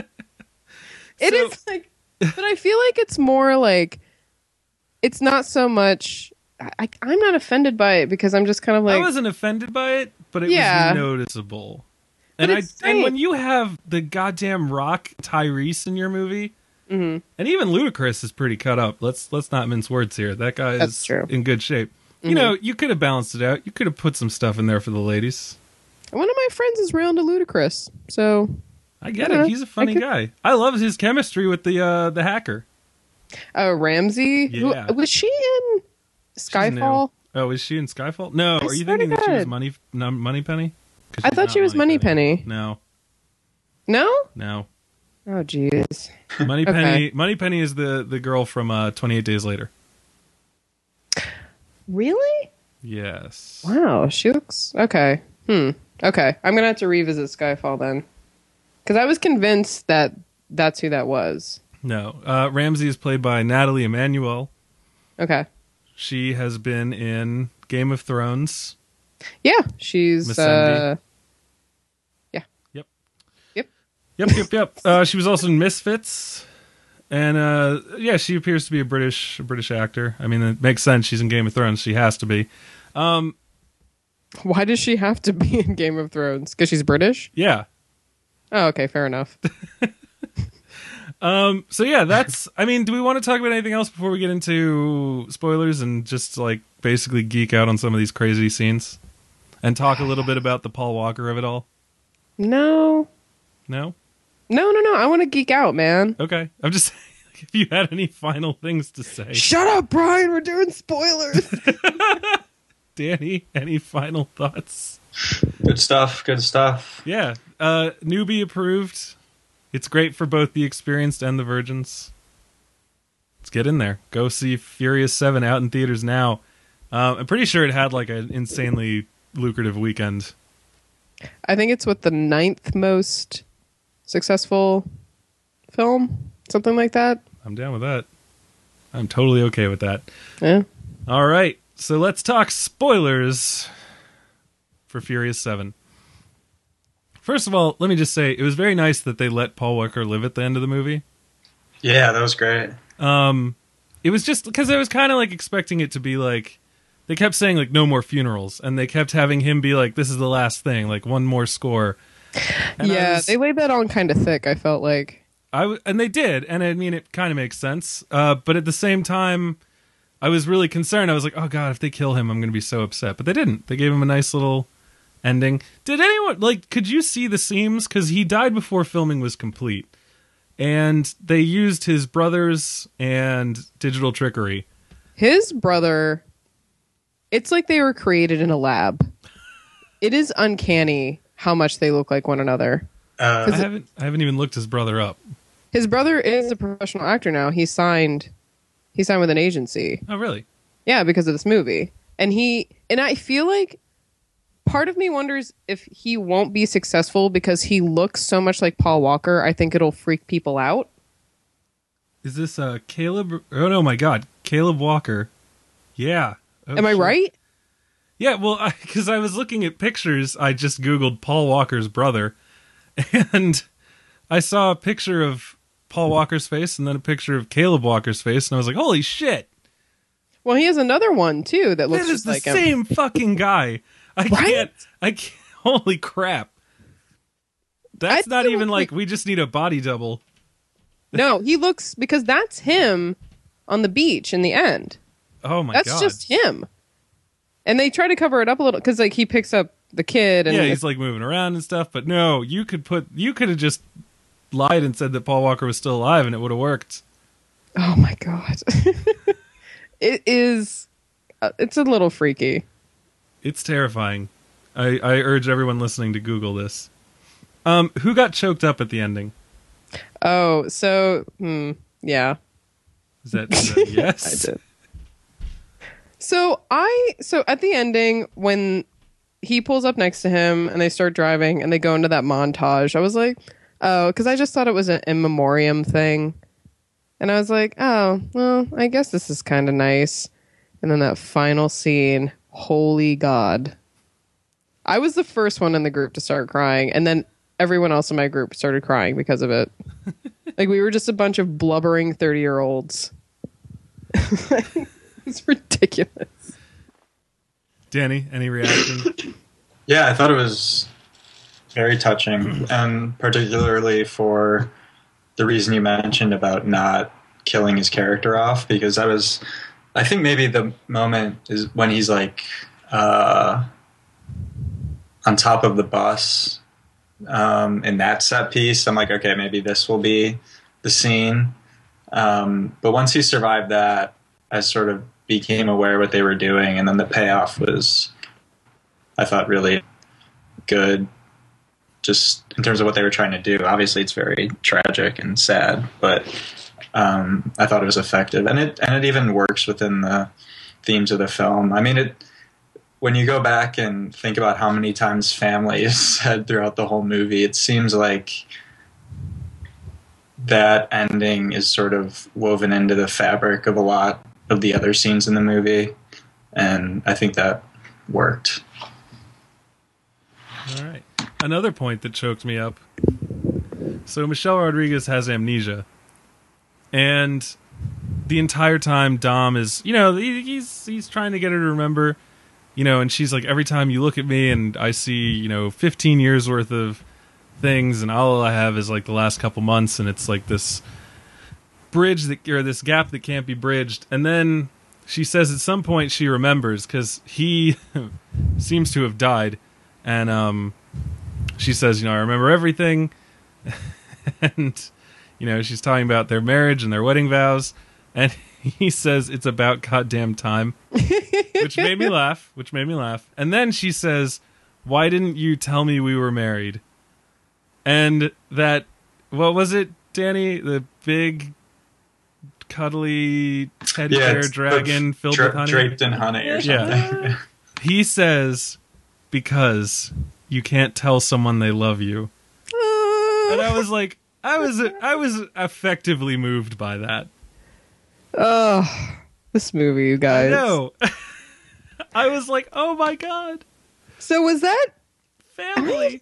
A: so-
B: is like, but I feel like it's more like, it's not so much. I, I'm not offended by it because I'm just kind of like,
A: I wasn't offended by it, but it
B: Yeah.
A: was noticeable. And
B: But
A: I
B: it's
A: and when
B: strange.
A: you have the goddamn Rock Tyrese in your movie,
B: Mhm.
A: and even Ludacris is pretty cut up. Let's let's not mince words here. That guy
B: That's
A: is
B: true.
A: in good shape. You
B: Mhm.
A: know, you could have balanced it out. You could have put some stuff in there for the ladies.
B: one of my friends is real into Ludacris, so
A: I get
B: Yeah,
A: it. He's a funny
B: I could-
A: guy. I love his chemistry with the uh, the hacker.
B: oh Ramsey, Who-
A: Yeah.
B: was she in
A: She's
B: Skyfall?
A: new. Oh, is she in Skyfall? No.
B: I
A: Are you
B: swear to
A: thinking that she was
B: God.
A: Money no, Moneypenny? 'Cause
B: I
A: she's
B: thought
A: not
B: she was Moneypenny.
A: No,
B: No?
A: no.
B: Oh, jeez.
A: Moneypenny. Moneypenny is the the girl from uh, twenty-eight Days Later.
B: Really?
A: Yes.
B: Wow, she looks okay. Hmm. Okay, I'm gonna have to revisit Skyfall then, because I was convinced that that's who that was.
A: No. Uh, Ramsey is played by Natalie Emmanuel.
B: Okay.
A: She has been in Game of Thrones.
B: Yeah, she's.
A: Missandei.
B: Uh,
A: Yep, yep, yep. Uh, she was also in Misfits, and uh, yeah, she appears to be a British a British actor. I mean, it makes sense. She's in Game of Thrones. She has to be. Um,
B: why does she have to be in Game of Thrones? Because she's British.
A: yeah.
B: Oh, okay, fair enough.
A: Um, so yeah, that's. I mean, do we want to talk about anything else before we get into spoilers and just like basically geek out on some of these crazy scenes and talk a little bit about the Paul Walker of it all?
B: No,
A: No.
B: no, no, no. I want to geek out, man.
A: Okay. I'm just saying, if you had any final things to say.
B: Shut up, Brian. We're doing spoilers.
A: Danny, any final thoughts?
C: Good stuff. Good stuff.
A: Yeah. Uh, newbie approved. It's great for both the experienced and the virgins. let's get in there. Go see Furious seven out in theaters now. Uh, I'm pretty sure it had like an insanely lucrative weekend.
B: I think it's what the ninth most successful film, something like that.
A: I'm down with that. I'm totally okay with that.
B: Yeah.
A: All right, so let's talk spoilers for Furious seven. First of all, let me just say, it was very nice that they let Paul Walker live at the end of the movie.
C: Yeah, that was great.
A: Um, it was just because I was kind of like expecting it to be like, they kept saying like no more funerals, and they kept having him be like, this is the last thing, like one more score. And
B: yeah,
A: was,
B: they laid that on kind of thick, I felt like.
A: I w- and they did, and I mean, it kind of makes sense. Uh, but at the same time, I was really concerned. I was like, oh god, if they kill him, I'm going to be so upset. But they didn't. They gave him a nice little ending. Did anyone, like, could you see the seams? Because he died before filming was complete. And they used his brothers and digital trickery.
B: His brother, it's like they were created in a lab. It is uncanny how much they look like one another.
C: Uh,
A: I haven't, I haven't even looked his brother up.
B: His brother is a professional actor now. He signed, he signed with an agency.
A: Oh, really?
B: Yeah, because of this movie. And he, and I feel like part of me wonders if he won't be successful because he looks so much like Paul Walker. I think it'll freak people out.
A: Is this uh, Caleb? Oh, no, my God. Caleb Walker. Yeah. Oh,
B: Am I
A: shit.
B: right?
A: Yeah, well, because I, I was looking at pictures, I just Googled Paul Walker's brother, and I saw a picture of Paul Walker's face and then a picture of Caleb Walker's face, and I was like, holy shit.
B: Well, he has another one, too, that looks
A: That is
B: just
A: the
B: like him.
A: same fucking guy. I
B: Right?
A: can't, I can't, holy crap. That's
B: I
A: not
B: think it
A: even
B: looks
A: like,
B: like-
A: we just need a body double.
B: No, he looks, because that's him on the beach in the end.
A: Oh my
B: That's
A: god.
B: just him. And they try to cover it up a little, because like he picks up the kid. And
A: Yeah,
B: it's-
A: he's like moving around and stuff, but no, you could put, you could have just lied and said that Paul Walker was still alive and it would have worked.
B: Oh my god. It is, uh, it's a little freaky.
A: It's terrifying. I, I urge everyone listening to Google this. Um, who got choked up at the ending?
B: Oh, so, hmm, yeah.
A: Is that, is that yes?
B: I did. So I so at the ending when he pulls up next to him and they start driving and they go into that montage, I was like, oh, because I just thought it was an in memoriam thing, and I was like, oh, well, I guess this is kind of nice. And then that final scene, holy God! I was the first one in the group to start crying, and then everyone else in my group started crying because of it. Like we were just a bunch of blubbering thirty year olds. It's ridiculous.
A: Danny, any reaction?
C: Yeah, I thought it was very touching, and particularly for the reason you mentioned about not killing his character off, because that was, I think maybe the moment is when he's like uh, on top of the bus um, in that set piece. I'm like, okay, maybe this will be the scene. Um, but once he survived that, I sort of became aware what they were doing, and then the payoff was, I thought, really good, just in terms of what they were trying to do. Obviously, it's very tragic and sad, but um, I thought it was effective, and it and it even works within the themes of the film. I mean, it when you go back and think about how many times family is said throughout the whole movie, it seems like that ending is sort of woven into the fabric of a lot of the other scenes in the movie, and I think that worked.
A: All right. Another point that choked me up. So Michelle Rodriguez has amnesia, and the entire time Dom is, you know, he, he's he's trying to get her to remember, you know, and she's like, every time you look at me and I see, you know, fifteen years worth of things, and all I have is like the last couple months, and it's like this bridge that, or this gap that can't be bridged. And then she says at some point she remembers because he seems to have died, and um she says, you know, I remember everything. And you know, she's talking about their marriage and their wedding vows, and he says it's about goddamn time, which made me laugh which made me laugh and then she says, why didn't you tell me we were married? And that, what was it, Danny? The big cuddly teddy
C: Yeah,
A: bear
C: it's the
A: dragon filled
C: dra-
A: with honey.
C: draped in honey or something.
A: Yeah. He says, because you can't tell someone they love you. And I was like, I was I was effectively moved by that.
B: Oh, this movie, you guys.
A: I know. I was like, oh my god.
B: So was that...
A: Family.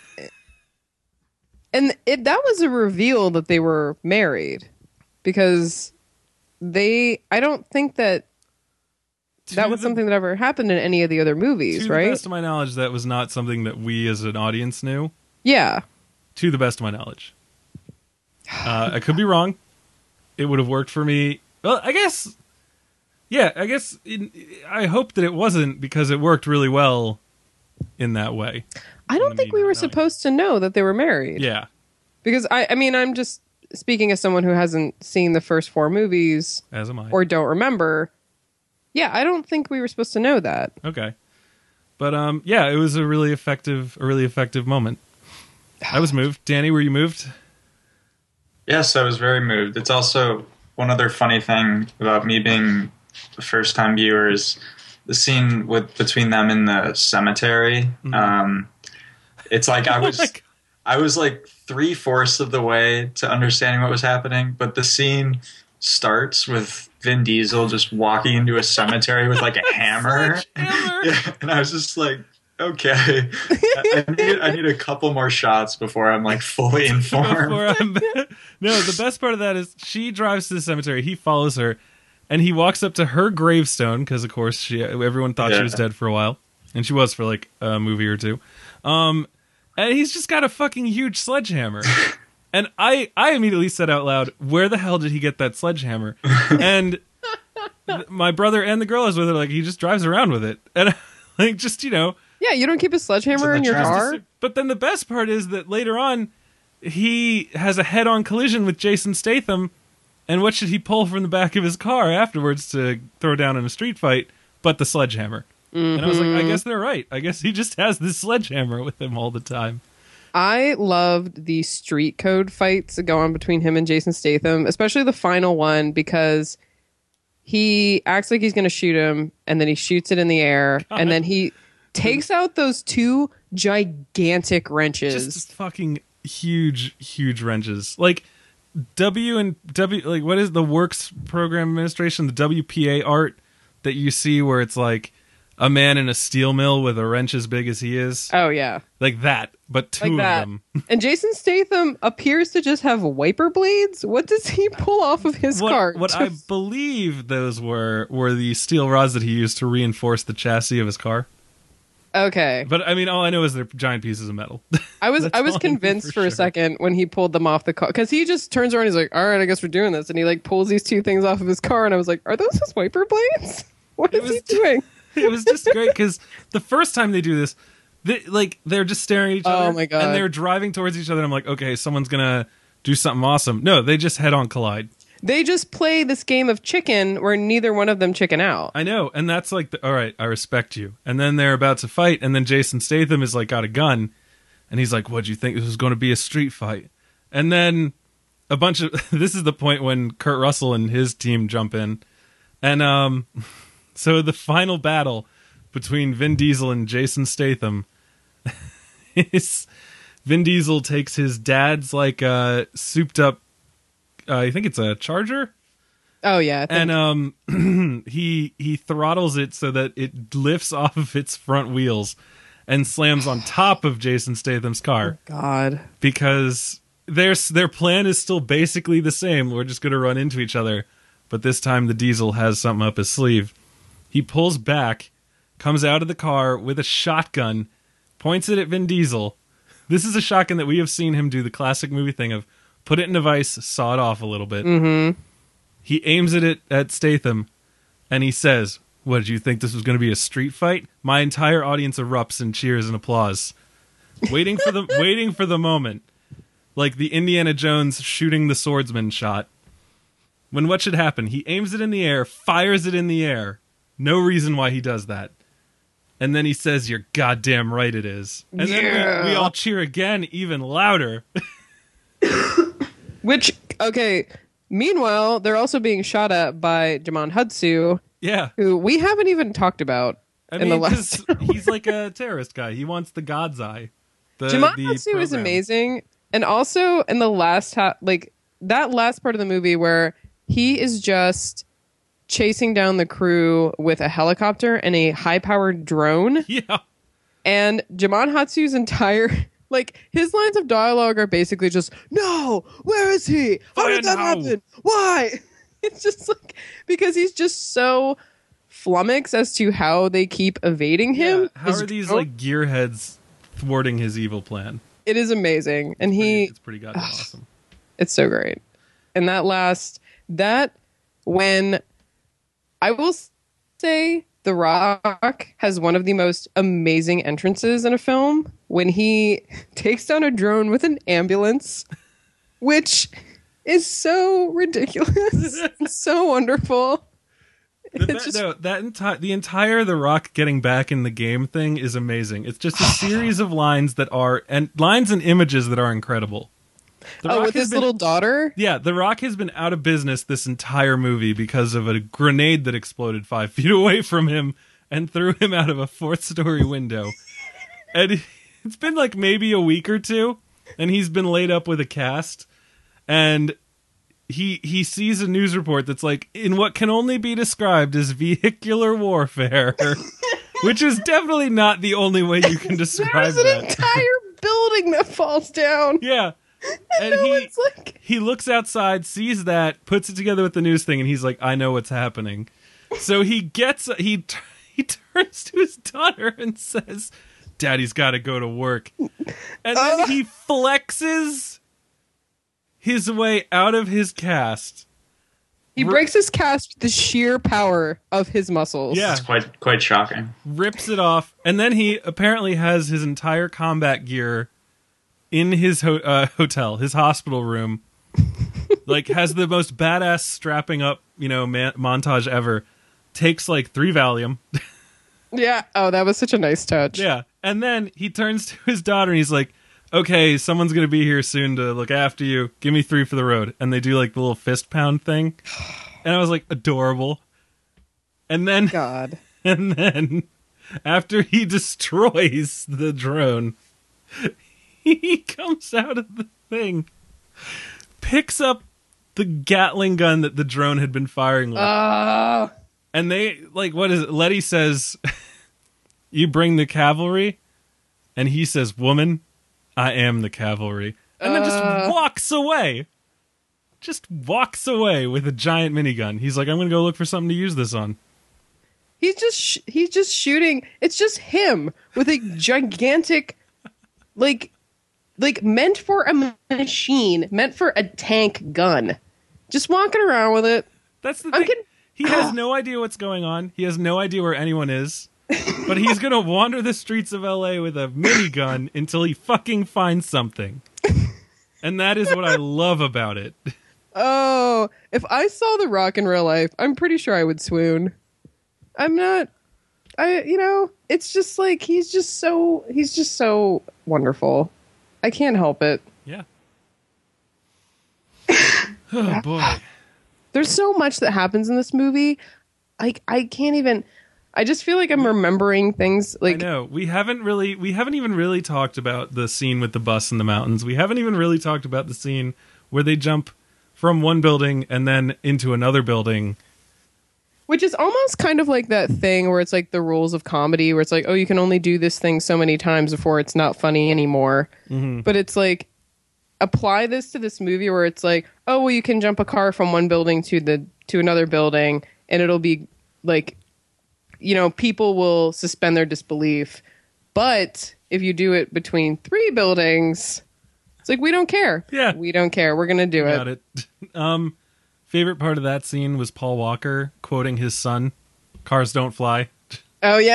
B: And it that was a reveal that they were married. Because they... I don't think that that was
A: the,
B: something that ever happened in any of the other movies,
A: to
B: right?
A: To the best of my knowledge, that was not something that we as an audience knew.
B: Yeah.
A: To the best of my knowledge. Uh, I could be wrong. It would have worked for me. Well, I guess... Yeah, I guess... It, I hope that it wasn't, because it worked really well in that way.
B: I don't think we were supposed to know that they were married.
A: Yeah.
B: Because, I, I mean, I'm just speaking as someone who hasn't seen the first four movies.
A: As am I.
B: Or don't remember. Yeah, I don't think we were supposed to know that.
A: Okay. But, um, yeah, it was a really effective, a really effective moment. I was moved. Danny, were you moved?
C: Yes, I was very moved. It's also one other funny thing about me being the first time viewer is the scene with between them in the cemetery. Mm-hmm. Um, it's like I was, oh I was like three fourths of the way to understanding what was happening, but the scene starts with Vin Diesel just walking into a cemetery with like a hammer. Yeah, and I was just like, okay, I, I, need, I need a couple more shots before I'm like fully informed.
A: I'm, no, the best part of that is she drives to the cemetery. He follows her, and he walks up to her gravestone because, of course, she everyone thought yeah. she was dead for a while, and she was for like a movie or two. Um, and he's just got a fucking huge sledgehammer. And I, I immediately said out loud, "Where the hell did he get that sledgehammer?" And th- my brother and the girl I was with are like, "He just drives around with it," and like just you know.
B: Yeah, you don't keep a sledgehammer in, in your car?
A: But then the best part is that later on, he has a head-on collision with Jason Statham, and what should he pull from the back of his car afterwards to throw down in a street fight but the sledgehammer? Mm-hmm. And I was like, I guess they're right. I guess he just has this sledgehammer with him all the time.
B: I loved the street code fights that go on between him and Jason Statham, especially the final one, because he acts like he's going to shoot him, and then he shoots it in the air, God. and then he... takes out those two gigantic wrenches.
A: Just fucking huge, huge wrenches. Like W and W, like what is the Works Program Administration, the W P A art that you see where it's like a man in a steel mill with a wrench as big as he is.
B: Oh yeah,
A: like that, but two
B: like that.
A: of them.
B: And Jason Statham appears to just have wiper blades. What does he pull off of his
A: what,
B: cart?
A: What I believe those were were the steel rods that he used to reinforce the chassis of his car.
B: Okay.
A: But I mean, all I know is they're giant pieces of metal.
B: I was I was convinced for, for sure. a second when he pulled them off the car, because he just turns around and he's like, all right, I guess we're doing this. And he like pulls these two things off of his car. And I was like, are those his wiper blades? What is
A: was,
B: he doing?
A: It was just great because the first time they do this, they, like they're just staring at each other.
B: Oh my God.
A: And they're driving towards each other. And I'm like, okay, someone's going to do something awesome. No, they just head on collide.
B: They just play this game of chicken where neither one of them chicken out.
A: I know, and that's like, the, all right, I respect you. And then they're about to fight, and then Jason Statham is like got a gun, and he's like, "What'd you think this was going to be a street fight?" And then a bunch of this is the point when Kurt Russell and his team jump in, and um, so the final battle between Vin Diesel and Jason Statham is Vin Diesel takes his dad's like uh, souped up. Uh, I think it's a Charger.
B: Oh yeah,
A: and um, he he throttles it so that it lifts off of its front wheels and slams on top of Jason Statham's car.
B: Oh, God,
A: because their their plan is still basically the same. We're just going to run into each other, but this time the Diesel has something up his sleeve. He pulls back, comes out of the car with a shotgun, points it at Vin Diesel. This is a shotgun that we have seen him do the classic movie thing of put it in a vise, saw it off a little bit.
B: Mm-hmm.
A: He aims it at, at Statham, and he says, "What, did you think this was going to be a street fight?" My entire audience erupts in cheers and applause, waiting for the waiting for the moment, like the Indiana Jones shooting the swordsman shot. When what should happen? He aims it in the air, fires it in the air. No reason why he does that. And then he says, "You're goddamn right it is." And
B: yeah.
A: then we, we all cheer again, even louder.
B: Which, okay, Meanwhile, they're also being shot at by Jamon Hudsu,
A: Yeah.
B: who we haven't even talked about
A: I
B: in
A: mean,
B: the last.
A: 'cause he's like a terrorist guy. He wants the God's Eye. The,
B: Jamon
A: the
B: Hudsu is
A: program.
B: amazing, and also in the last half, like that last part of the movie where he is just chasing down the crew with a helicopter and a high-powered drone,
A: Yeah.
B: and Jamon Hudsu's entire. Like, his lines of dialogue are basically just, no, where is he? How
A: Fire
B: did that
A: now."
B: happen? Why? It's just like, because he's just so flummoxed as to how they keep evading him.
A: Yeah. How
B: His
A: are these
B: drone-
A: like gearheads thwarting his evil plan?
B: It is amazing. And he,
A: It's pretty goddamn awesome.
B: it's so great. And that last, that, when, I will say, The Rock has one of the most amazing entrances in a film when he takes down a drone with an ambulance, which is so ridiculous and so wonderful.
A: The,
B: It's
A: be-
B: just-
A: no, that entire the entire The Rock getting back in the game thing is amazing. It's just a series of lines that are and lines and images that are incredible. The
B: oh,
A: Rock
B: with
A: has
B: his
A: been-
B: little daughter?
A: Yeah, The Rock has been out of business this entire movie because of a grenade that exploded five feet away from him and threw him out of a fourth story window. And it's been like maybe a week or two, and he's been laid up with a cast, and he he sees a news report that's like, in what can only be described as vehicular warfare, which is definitely not the only way you can describe
B: There's an
A: that.
B: entire building that falls down.
A: Yeah. And
B: no
A: he
B: one's like,
A: he looks outside, sees that, puts it together with the news thing, and he's like, I know what's happening. So he gets he t- he turns to his daughter and says, Daddy's got to go to work. And then
B: Uh.
A: he flexes his way out of his cast.
B: he breaks his cast with the sheer power of his muscles.
A: Yeah.
C: It's quite quite shocking.
A: Rips it off, and then he apparently has his entire combat gear in his ho- uh, hotel, his hospital room. Like, has the most badass strapping up, you know, man- montage ever. Takes like three Valium.
B: Yeah. Oh, that was such a nice touch.
A: Yeah. And then he turns to his daughter and he's like, okay, someone's going to be here soon to look after you. Give me three for the road. And they do like the little fist pound thing. And I was like, adorable. And then,
B: God.
A: and then after he destroys the drone, he comes out of the thing, picks up the Gatling gun that the drone had been firing with.
B: Oh.
A: And they, like, what is it? Letty says, you bring the cavalry? And he says, woman, I am the cavalry. And then
B: Uh.
A: just walks away. Just walks away with a giant minigun. He's like, I'm going to go look for something to use this on.
B: He's just sh- he's just shooting. It's just him with a gigantic, like, like meant for a ma- machine, meant for a tank gun, just walking around with it.
A: That's the
B: I'm
A: thing.
B: kidding.
A: He has no idea what's going on. He has no idea where anyone is. But he's going to wander the streets of L A with a minigun until he fucking finds something. And that is what I love about it.
B: Oh, if I saw The Rock in real life, I'm pretty sure I would swoon. I'm not. I you know, it's just like he's just so he's just so wonderful. I can't help it.
A: Yeah. Oh, boy.
B: There's so much that happens in this movie. Like I can't even. I just feel like I'm remembering things
A: I
B: like
A: know. We haven't really, we haven't even really talked about the scene with the bus in the mountains. We haven't even really talked about the scene where they jump from one building and then into another building.
B: which is almost kind of like that thing where it's like the rules of comedy where it's like, oh, you can only do this thing so many times before it's not funny anymore.
A: Mm-hmm.
B: But it's like, apply this to this movie where it's like, oh, well, you can jump a car from one building to the to another building and it'll be like, you know, people will suspend their disbelief. But if you do it between three buildings, it's like, we don't care.
A: Yeah.
B: We don't care. We're going to do it.
A: Got it. Um, favorite part of that scene was Paul Walker quoting his son, "Cars don't fly."
B: Oh, yeah.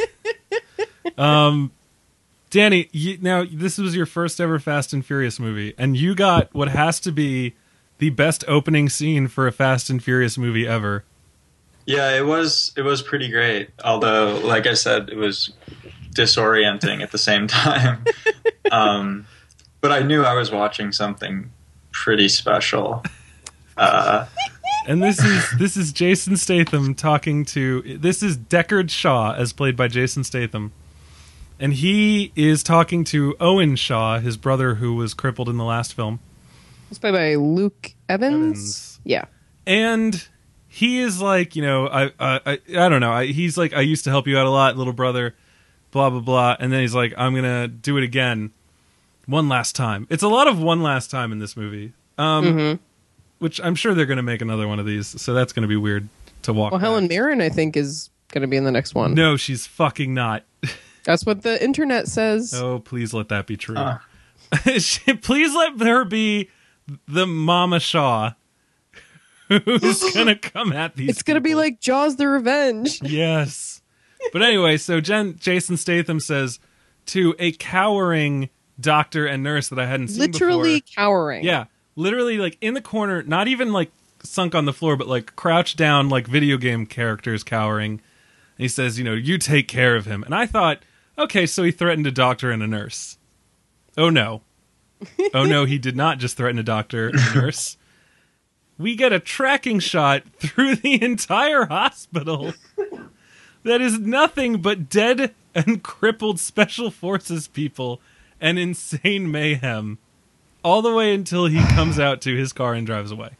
A: Um, Danny, you, now this was your first ever Fast and Furious movie, and you got what has to be the best opening scene for a Fast and Furious movie ever.
C: Yeah, it was it was pretty great. Although, like I said, it was disorienting at the same time. um, but I knew I was watching something pretty special. Uh,
A: And this is this is Jason Statham talking to this is Deckard Shaw as played by Jason Statham. And he is talking to Owen Shaw, his brother who was crippled in the last film.
B: It's played by Luke Evans.
A: Evans.
B: Yeah.
A: And he is like, you know, I I I, I don't know. I, he's like, I used to help you out a lot, little brother, blah blah blah. And then he's like, I'm gonna do it again, one last time. It's a lot of one last time in this movie. Um,
B: Mm-hmm.
A: Which I'm sure they're gonna make another one of these, so that's gonna be weird to walk.
B: Well,
A: back.
B: Helen Mirren, I think, is going to be in the next one.
A: No, she's fucking not.
B: That's what the internet says.
A: Oh, please let that be true.
C: Huh.
A: Please let her be the Mama Shaw who's gonna come at these.
B: It's going to be
A: people.
B: like Jaws the Revenge.
A: Yes. But anyway, so Jen, Jason Statham says to a cowering doctor and nurse that I hadn't seen
B: Literally
A: before.
B: cowering.
A: Yeah, literally like in the corner, not even like sunk on the floor, but like crouched down like video game characters cowering. And he says, you know, you take care of him. And I thought, okay, so he threatened a doctor and a nurse. Oh no. Oh no, he did not just threaten a doctor and a nurse. We get a tracking shot through the entire hospital that is nothing but dead and crippled special forces people and insane mayhem. All the way until he comes out to his car and drives away.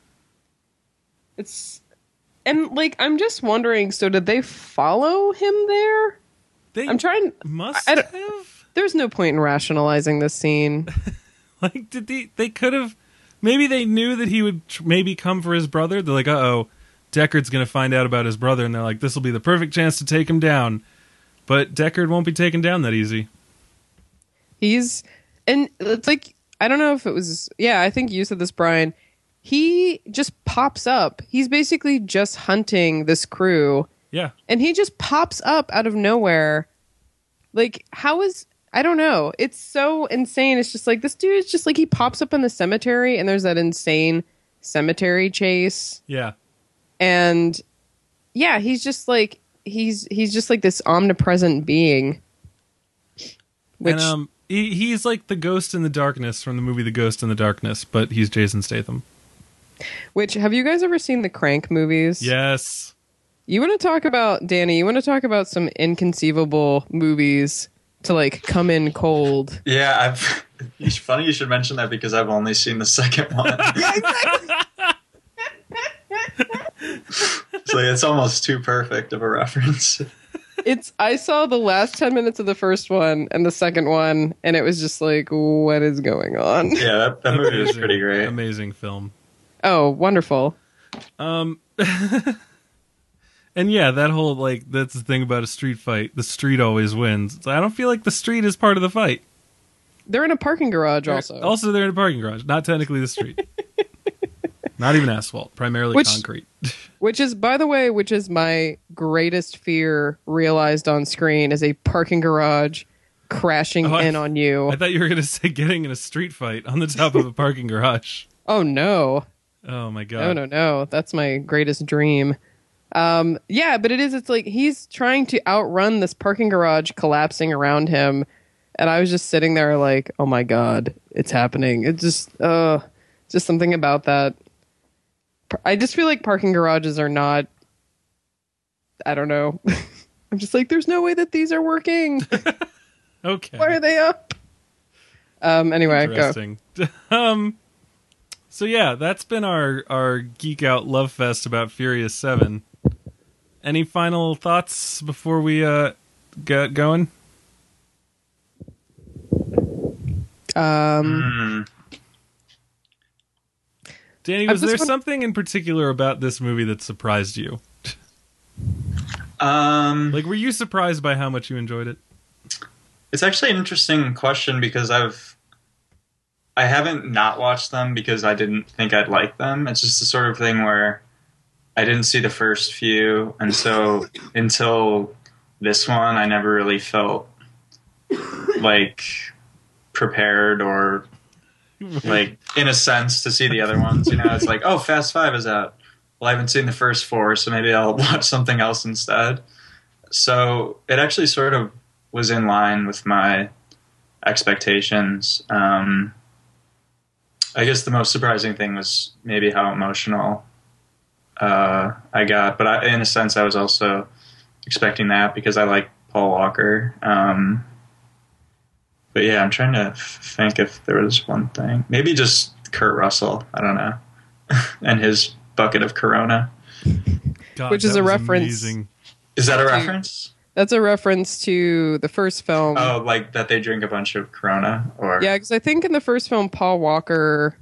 B: It's and like I'm just wondering. So did they follow him there?
A: They
B: I'm trying.
A: must
B: I- I don't-
A: have.
B: There's no point in rationalizing this scene.
A: Like, did they? They could have. Maybe they knew that he would tr- maybe come for his brother. They're like, uh oh, Deckard's gonna find out about his brother, and they're like, this will be the perfect chance to take him down. But Deckard won't be taken down that easy.
B: He's and it's like I don't know if it was. Yeah, I think you said this, Brian. He just pops up. He's basically just hunting this crew.
A: Yeah.
B: And he just pops up out of nowhere. Like, how is... I don't know. It's so insane. It's just like, this dude is just like, he pops up in the cemetery, and there's that insane cemetery chase.
A: Yeah.
B: And, yeah, he's just like, he's he's just like this omnipresent being. Which,
A: and um, he, he's like the ghost in the darkness from the movie The Ghost in the Darkness, but he's Jason Statham.
B: which, have you guys ever seen the Crank movies?
A: Yes.
B: You want to talk about, Danny, you want to talk about some inconceivable movies to, like, come in cold.
C: yeah, I've. It's funny you should mention that because I've only seen the second one. So it's almost too perfect of a reference.
B: It's, I saw the last ten minutes of the first one and the second one, and it was just like, what is going on?
C: Yeah, that, that movie was pretty great.
A: Amazing film.
B: Oh, wonderful.
A: Um, and yeah, that whole, like, that's the thing about a street fight. The street always wins. It's like, I don't feel like the street is part of the fight.
B: They're in a parking garage also.
A: Also, they're in a parking garage, not technically the street. Not even asphalt, primarily
B: Which-
A: concrete.
B: Which is, by the way, which is my greatest fear realized on screen is a parking garage crashing
A: Oh, I-
B: in on you.
A: I thought you were going to say getting in a street fight on the top of a parking garage.
B: Oh, no.
A: Oh my god.
B: No, no, no. That's my greatest dream. Um, yeah, but it is. It's like he's trying to outrun this parking garage collapsing around him. And I was just sitting there like, oh my God, it's happening. It's just, uh, just something about that. I just feel like parking garages are not, I don't know. I'm just like, there's no way that these are working.
A: Okay.
B: Why are they up? Um, anyway, go.
A: Interesting. um, so yeah, that's been our, our Geek Out Love Fest about Furious seven. Any final thoughts before we uh, get going?
B: Um,
C: Hmm.
A: Danny,
B: I
A: was
B: just
A: there
B: want-
A: something in particular about this movie that surprised you?
C: Um,
A: Like, were you surprised by how much you enjoyed it?
C: It's actually an interesting question because I've I haven't not watched them because I didn't think I'd like them. It's just the sort of thing where I didn't see the first few, and so until this one, I never really felt like prepared or like in a sense to see the other ones. You know, it's like, oh, Fast Five is out. Well, I haven't seen the first four, so maybe I'll watch something else instead. So it actually sort of was in line with my expectations. Um, I guess the most surprising thing was maybe how emotional uh, I got. But I, in a sense, I was also expecting that because I like Paul Walker. Um, but yeah, I'm trying to f- think if there was one thing. Maybe just Kurt Russell. I don't know. And his bucket of Corona.
A: God,
B: Which is
A: that
B: a
A: was
B: reference.
A: amazing.
C: Is that a reference?
B: That's a reference to the first film.
C: Oh, like that they drink a bunch of Corona? Or
B: Yeah, because I think in the first film, Paul Walker,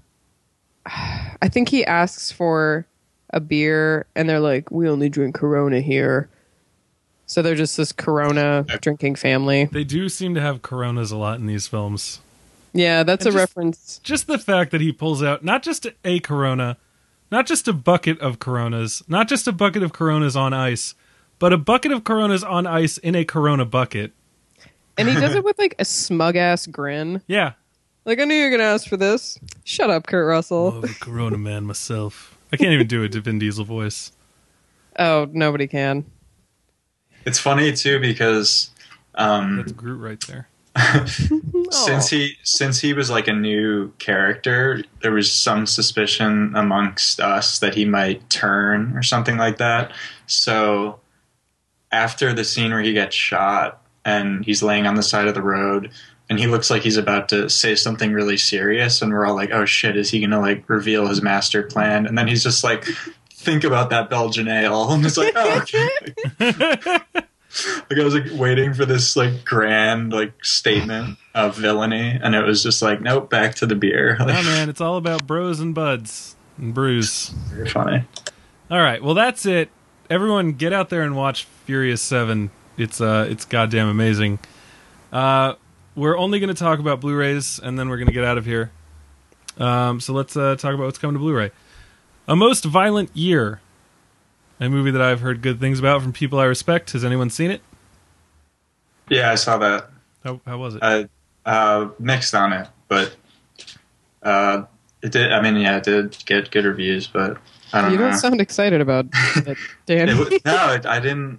B: I think he asks for a beer, and they're like, "We only drink Corona here." So they're just this Corona drinking family.
A: They do seem to have Coronas a lot in these films.
B: Yeah, that's
A: And
B: a
A: just-
B: reference.
A: Just the fact that he pulls out not just a Corona, not just a bucket of Coronas, not just a bucket of Coronas on ice, but a bucket of Coronas on ice in a Corona bucket.
B: And he does it with like a smug ass grin.
A: Yeah.
B: Like, I knew you were going to ask for this. Shut up, Kurt Russell.
A: Oh, the Corona man myself. I can't even do a Vin Diesel voice.
B: Oh, nobody can.
C: It's funny too because um,
A: That's Groot right there.
C: since he since he was like a new character, there was some suspicion amongst us that he might turn or something like that. So after the scene where he gets shot and he's laying on the side of the road and he looks like he's about to say something really serious, and we're all like, oh shit, is he gonna like reveal his master plan? And then he's just like, think about that Belgian ale. And it's like, oh, okay. Like I was like waiting for this like grand like statement of villainy, and it was just like, nope, back to the beer.
A: Oh
C: Like,
A: man, it's all about bros and buds and brews.
C: very funny.
A: All right, well that's it. Everyone, get out there and watch Furious Seven. It's uh, it's goddamn amazing. Uh, we're only going to talk about Blu-rays, and then we're going to get out of here. Um, so let's uh, talk about what's coming to Blu-ray. A Most Violent Year, a movie that I've heard good things about from people I respect. Has anyone seen it?
C: Yeah, I saw that.
A: How, how was it?
C: I uh, mixed on it, but uh, it did. I mean, yeah, it did get good reviews, but I don't
B: You
C: know.
B: don't sound excited about it, Dan.
C: It was, no, it, I didn't.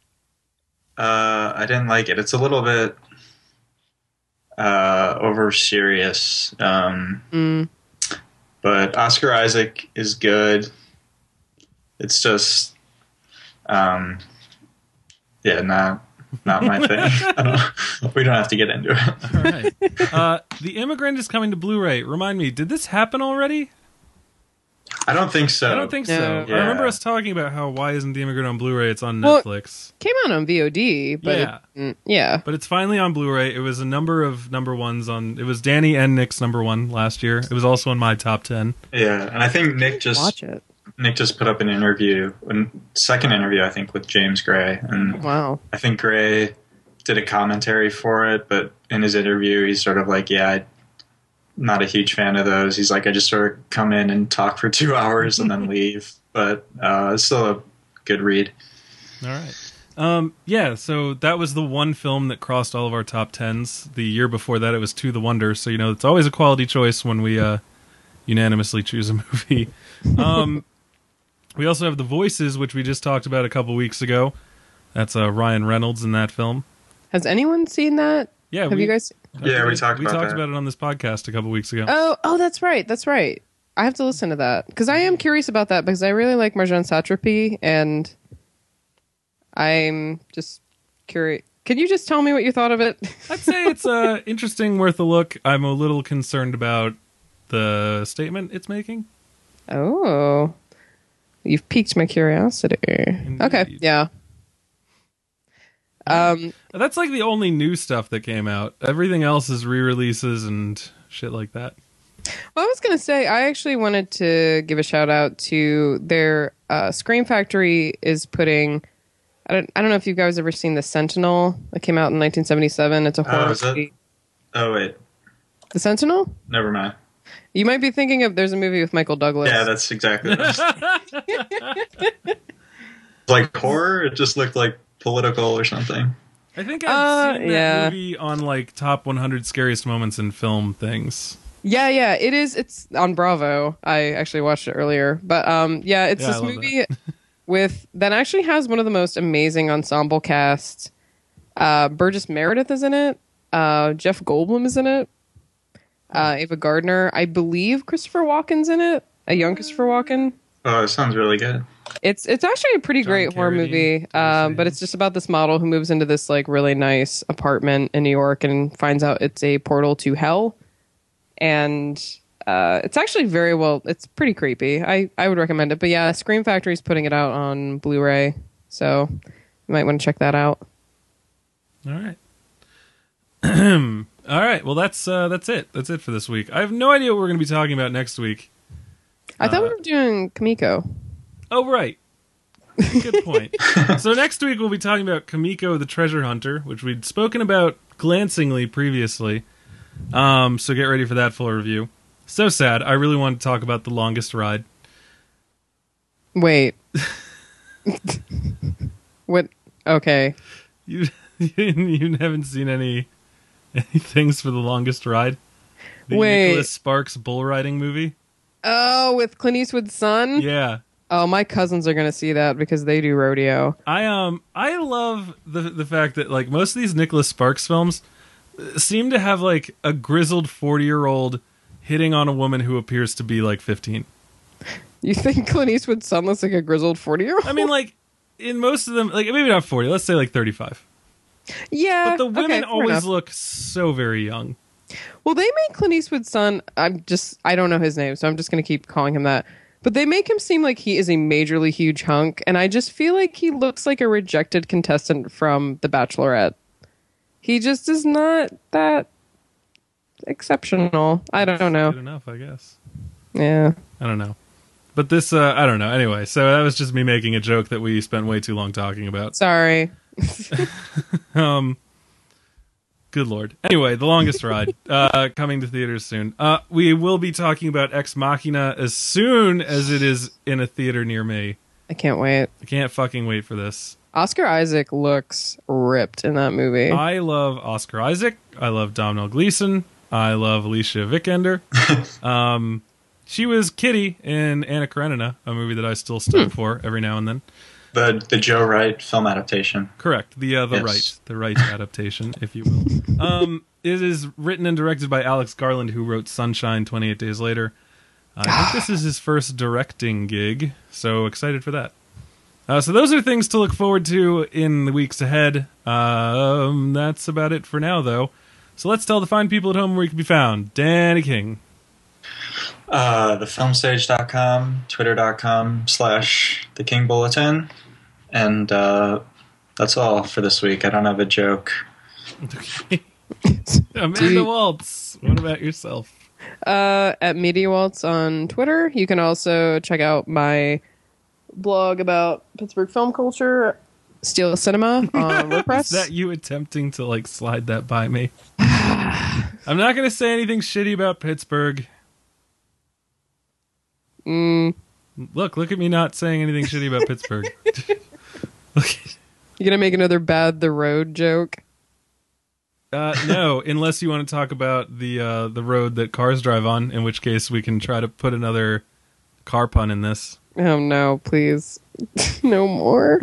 C: Uh, I didn't like it. It's a little bit uh, over serious. Um,
B: Mm.
C: But Oscar Isaac is good. It's just, um, yeah, not not my thing. I don't, we don't have to get into it.
A: All right. Uh, The Immigrant is coming to Blu-ray. Remind me, did this happen already?
C: I don't think so.
A: I don't think
B: No.
A: so.
C: Yeah.
A: I remember us talking about how why isn't The Immigrant on Blu-ray? It's on
B: Well-
A: Netflix.
B: Came out on V O D, but
A: Yeah.
B: it- mm, yeah.
A: But it's finally on Blu-ray. It was a number of number ones on. It was Danny and Nick's number one last year. It was also in my top ten.
C: Yeah, and I think Nick just
B: Watch it.
C: Nick just put up an interview, a second interview, I think, with James Gray, and
B: Wow.
C: I think Gray did a commentary for it, but in his interview, he's sort of like, yeah, I'm not a huge fan of those. He's like, I just sort of come in and talk for two hours and then leave. But uh, it's still a good read.
A: All right. Um, yeah, so that was the one film that crossed all of our top tens. The year before that, it was To the Wonder. So, you know, it's always a quality choice when we uh, unanimously choose a movie. Um, we also have The Voices, which we just talked about a couple weeks ago. That's uh, Ryan Reynolds in that film.
B: Has anyone seen that?
A: Yeah,
B: Have
A: we,
B: you guys?
C: Yeah, we talked
A: we
C: about
A: talked
C: that.
A: about it on this podcast a couple weeks ago.
B: Oh, oh, that's right. That's right. I have to listen to that because I am curious about that because I really like Marjane Satrapi and I'm just curious. Can you just tell me what you thought of it?
A: I'd say it's uh, interesting, worth a look. I'm a little concerned about the statement it's making.
B: Oh, you've piqued my curiosity. Okay, yeah. Um,
A: That's like the only new stuff that came out. Everything else is re-releases and shit like that.
B: well, I was gonna say I actually wanted to give a shout out to their uh, Scream Factory is putting. I don't. I don't know if you guys ever seen The Sentinel. It came out in nineteen seventy-seven. It's a horror.
C: Oh, is it?
B: movie.
C: Oh, wait.
B: The Sentinel.
C: Never mind.
B: You might be thinking of. There's a movie with Michael Douglas.
C: Yeah, that's exactly what I was like horror? It just looked like political or something.
A: I think I've
B: Uh,
A: seen that
B: yeah.
A: movie on like top one hundred scariest moments in film things.
B: Yeah, yeah, it is. It's on Bravo. I actually watched it earlier, but um, yeah, it's
A: Yeah, I
B: this
A: love
B: movie with that actually has one of the most amazing ensemble casts. Uh, Burgess Meredith is in it. Uh, Jeff Goldblum is in it. Uh, Ava Gardner. I believe Christopher Walken's in it. A young Christopher Walken.
C: Oh, it sounds really good.
B: It's it's actually a pretty
A: John
B: great horror
A: Carradine,
B: movie, um, but it's just about this model who moves into this like really nice apartment in New York and finds out it's a portal to hell. And uh, it's actually very well. It's pretty creepy. I, I would recommend it. But yeah, Scream Factory's putting it out on Blu-ray, so you might want to check that out.
A: All right. All right. Well, that's uh, that's it. That's it for this week. I have no idea what we're going to be talking about next week.
B: I thought
A: Uh,
B: we were doing Kamiko.
A: Oh, right. Good point. So next week we'll be talking about Kamiko the Treasure Hunter, which we'd spoken about glancingly previously. Um, so get ready for that full review. So sad. I really wanted to talk about The Longest Ride.
B: Wait. What? Okay.
A: You you haven't seen any any things for The Longest Ride? The
B: Wait.
A: Nicholas Sparks bull riding movie?
B: Oh, with Clint Eastwood's son?
A: Yeah.
B: Oh, my cousins are going to see that because they do rodeo.
A: I um I love the the fact that like most of these Nicholas Sparks films uh, seem to have like a grizzled forty-year-old hitting on a woman who appears to be like fifteen.
B: You think Clint Eastwood's son looks like a grizzled forty-year-old?
A: I mean, like in most of them, like maybe not forty. Let's say like thirty-five.
B: yeah.
A: But the women
B: okay, fair
A: always
B: enough.
A: look so very young.
B: Well, they made Clint Eastwood's son. I'm just. I don't know his name, so I'm just going to keep calling him that. But they make him seem like he is a majorly huge hunk, and I just feel like he looks like a rejected contestant from The Bachelorette. He just is not that exceptional. I don't know.
A: Good enough, I guess.
B: Yeah.
A: I don't know. But this, uh, I don't know. Anyway, so that was just me making a joke that we spent way too long talking about.
B: Sorry.
A: Um, good lord. Anyway, The Longest Ride, uh, coming to theaters soon. Uh, we will be talking about Ex Machina as soon as it is in a theater near me.
B: I can't wait.
A: I can't fucking wait for this.
B: Oscar Isaac looks ripped in that movie.
A: I love Oscar Isaac. I love Domhnall Gleeson. I love Alicia Vikander. um, she was Kitty in Anna Karenina, a movie that I still stood for every now and then.
C: The the Joe Wright film adaptation.
A: Correct. The uh, the
C: Yes.
A: right the right adaptation, if you will. Um, it is written and directed by Alex Garland, who wrote Sunshine twenty-eight Days Later. Uh, I think this is his first directing gig, so excited for that. Uh, so those are things to look forward to in the weeks ahead. Um, that's about it for now, though. So let's tell the fine people at home where you can be found. Danny King.
C: Uh, thefilmstage dot com, twitter dot com slash the King Bulletin. And uh, that's all for this week. I don't have a joke.
A: Okay. Amanda
B: Do you-
A: Waltz. What about yourself?
B: Uh, at Media Waltz on Twitter. You can also check out my blog about Pittsburgh film culture, Steel Cinema, on WordPress.
A: Is that you attempting to like slide that by me? I'm not going to say anything shitty about Pittsburgh.
B: Mm,
A: Look, look at me not saying anything shitty about Pittsburgh. Look,
B: you gonna make another bad the road joke?
A: uh, no, unless you want to talk about the uh, the road that cars drive on, in which case we can try to put another car pun in this.
B: Oh no, please, no more.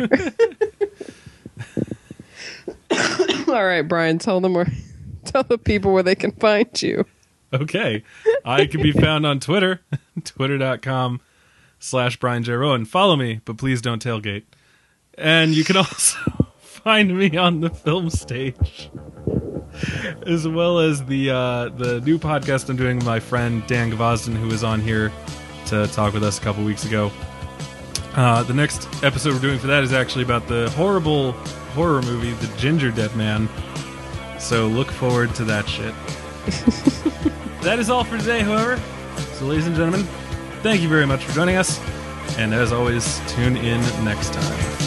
B: All right, Brian, tell them where, tell the people where they can find you.
A: Okay. I can be found on Twitter, twitter.com slash Brian J. Rowan. Follow me, but please don't tailgate. And you can also find me on the film stage, as well as the uh, the new podcast I'm doing with my friend Dan Gvozden, who was on here to talk with us a couple weeks ago. Uh, the next episode we're doing for that is actually about the horrible horror movie, The Ginger Dead Man. So look forward to that shit. That is all for today, however. So, ladies and gentlemen, thank you very much for joining us. And as always, tune in next time.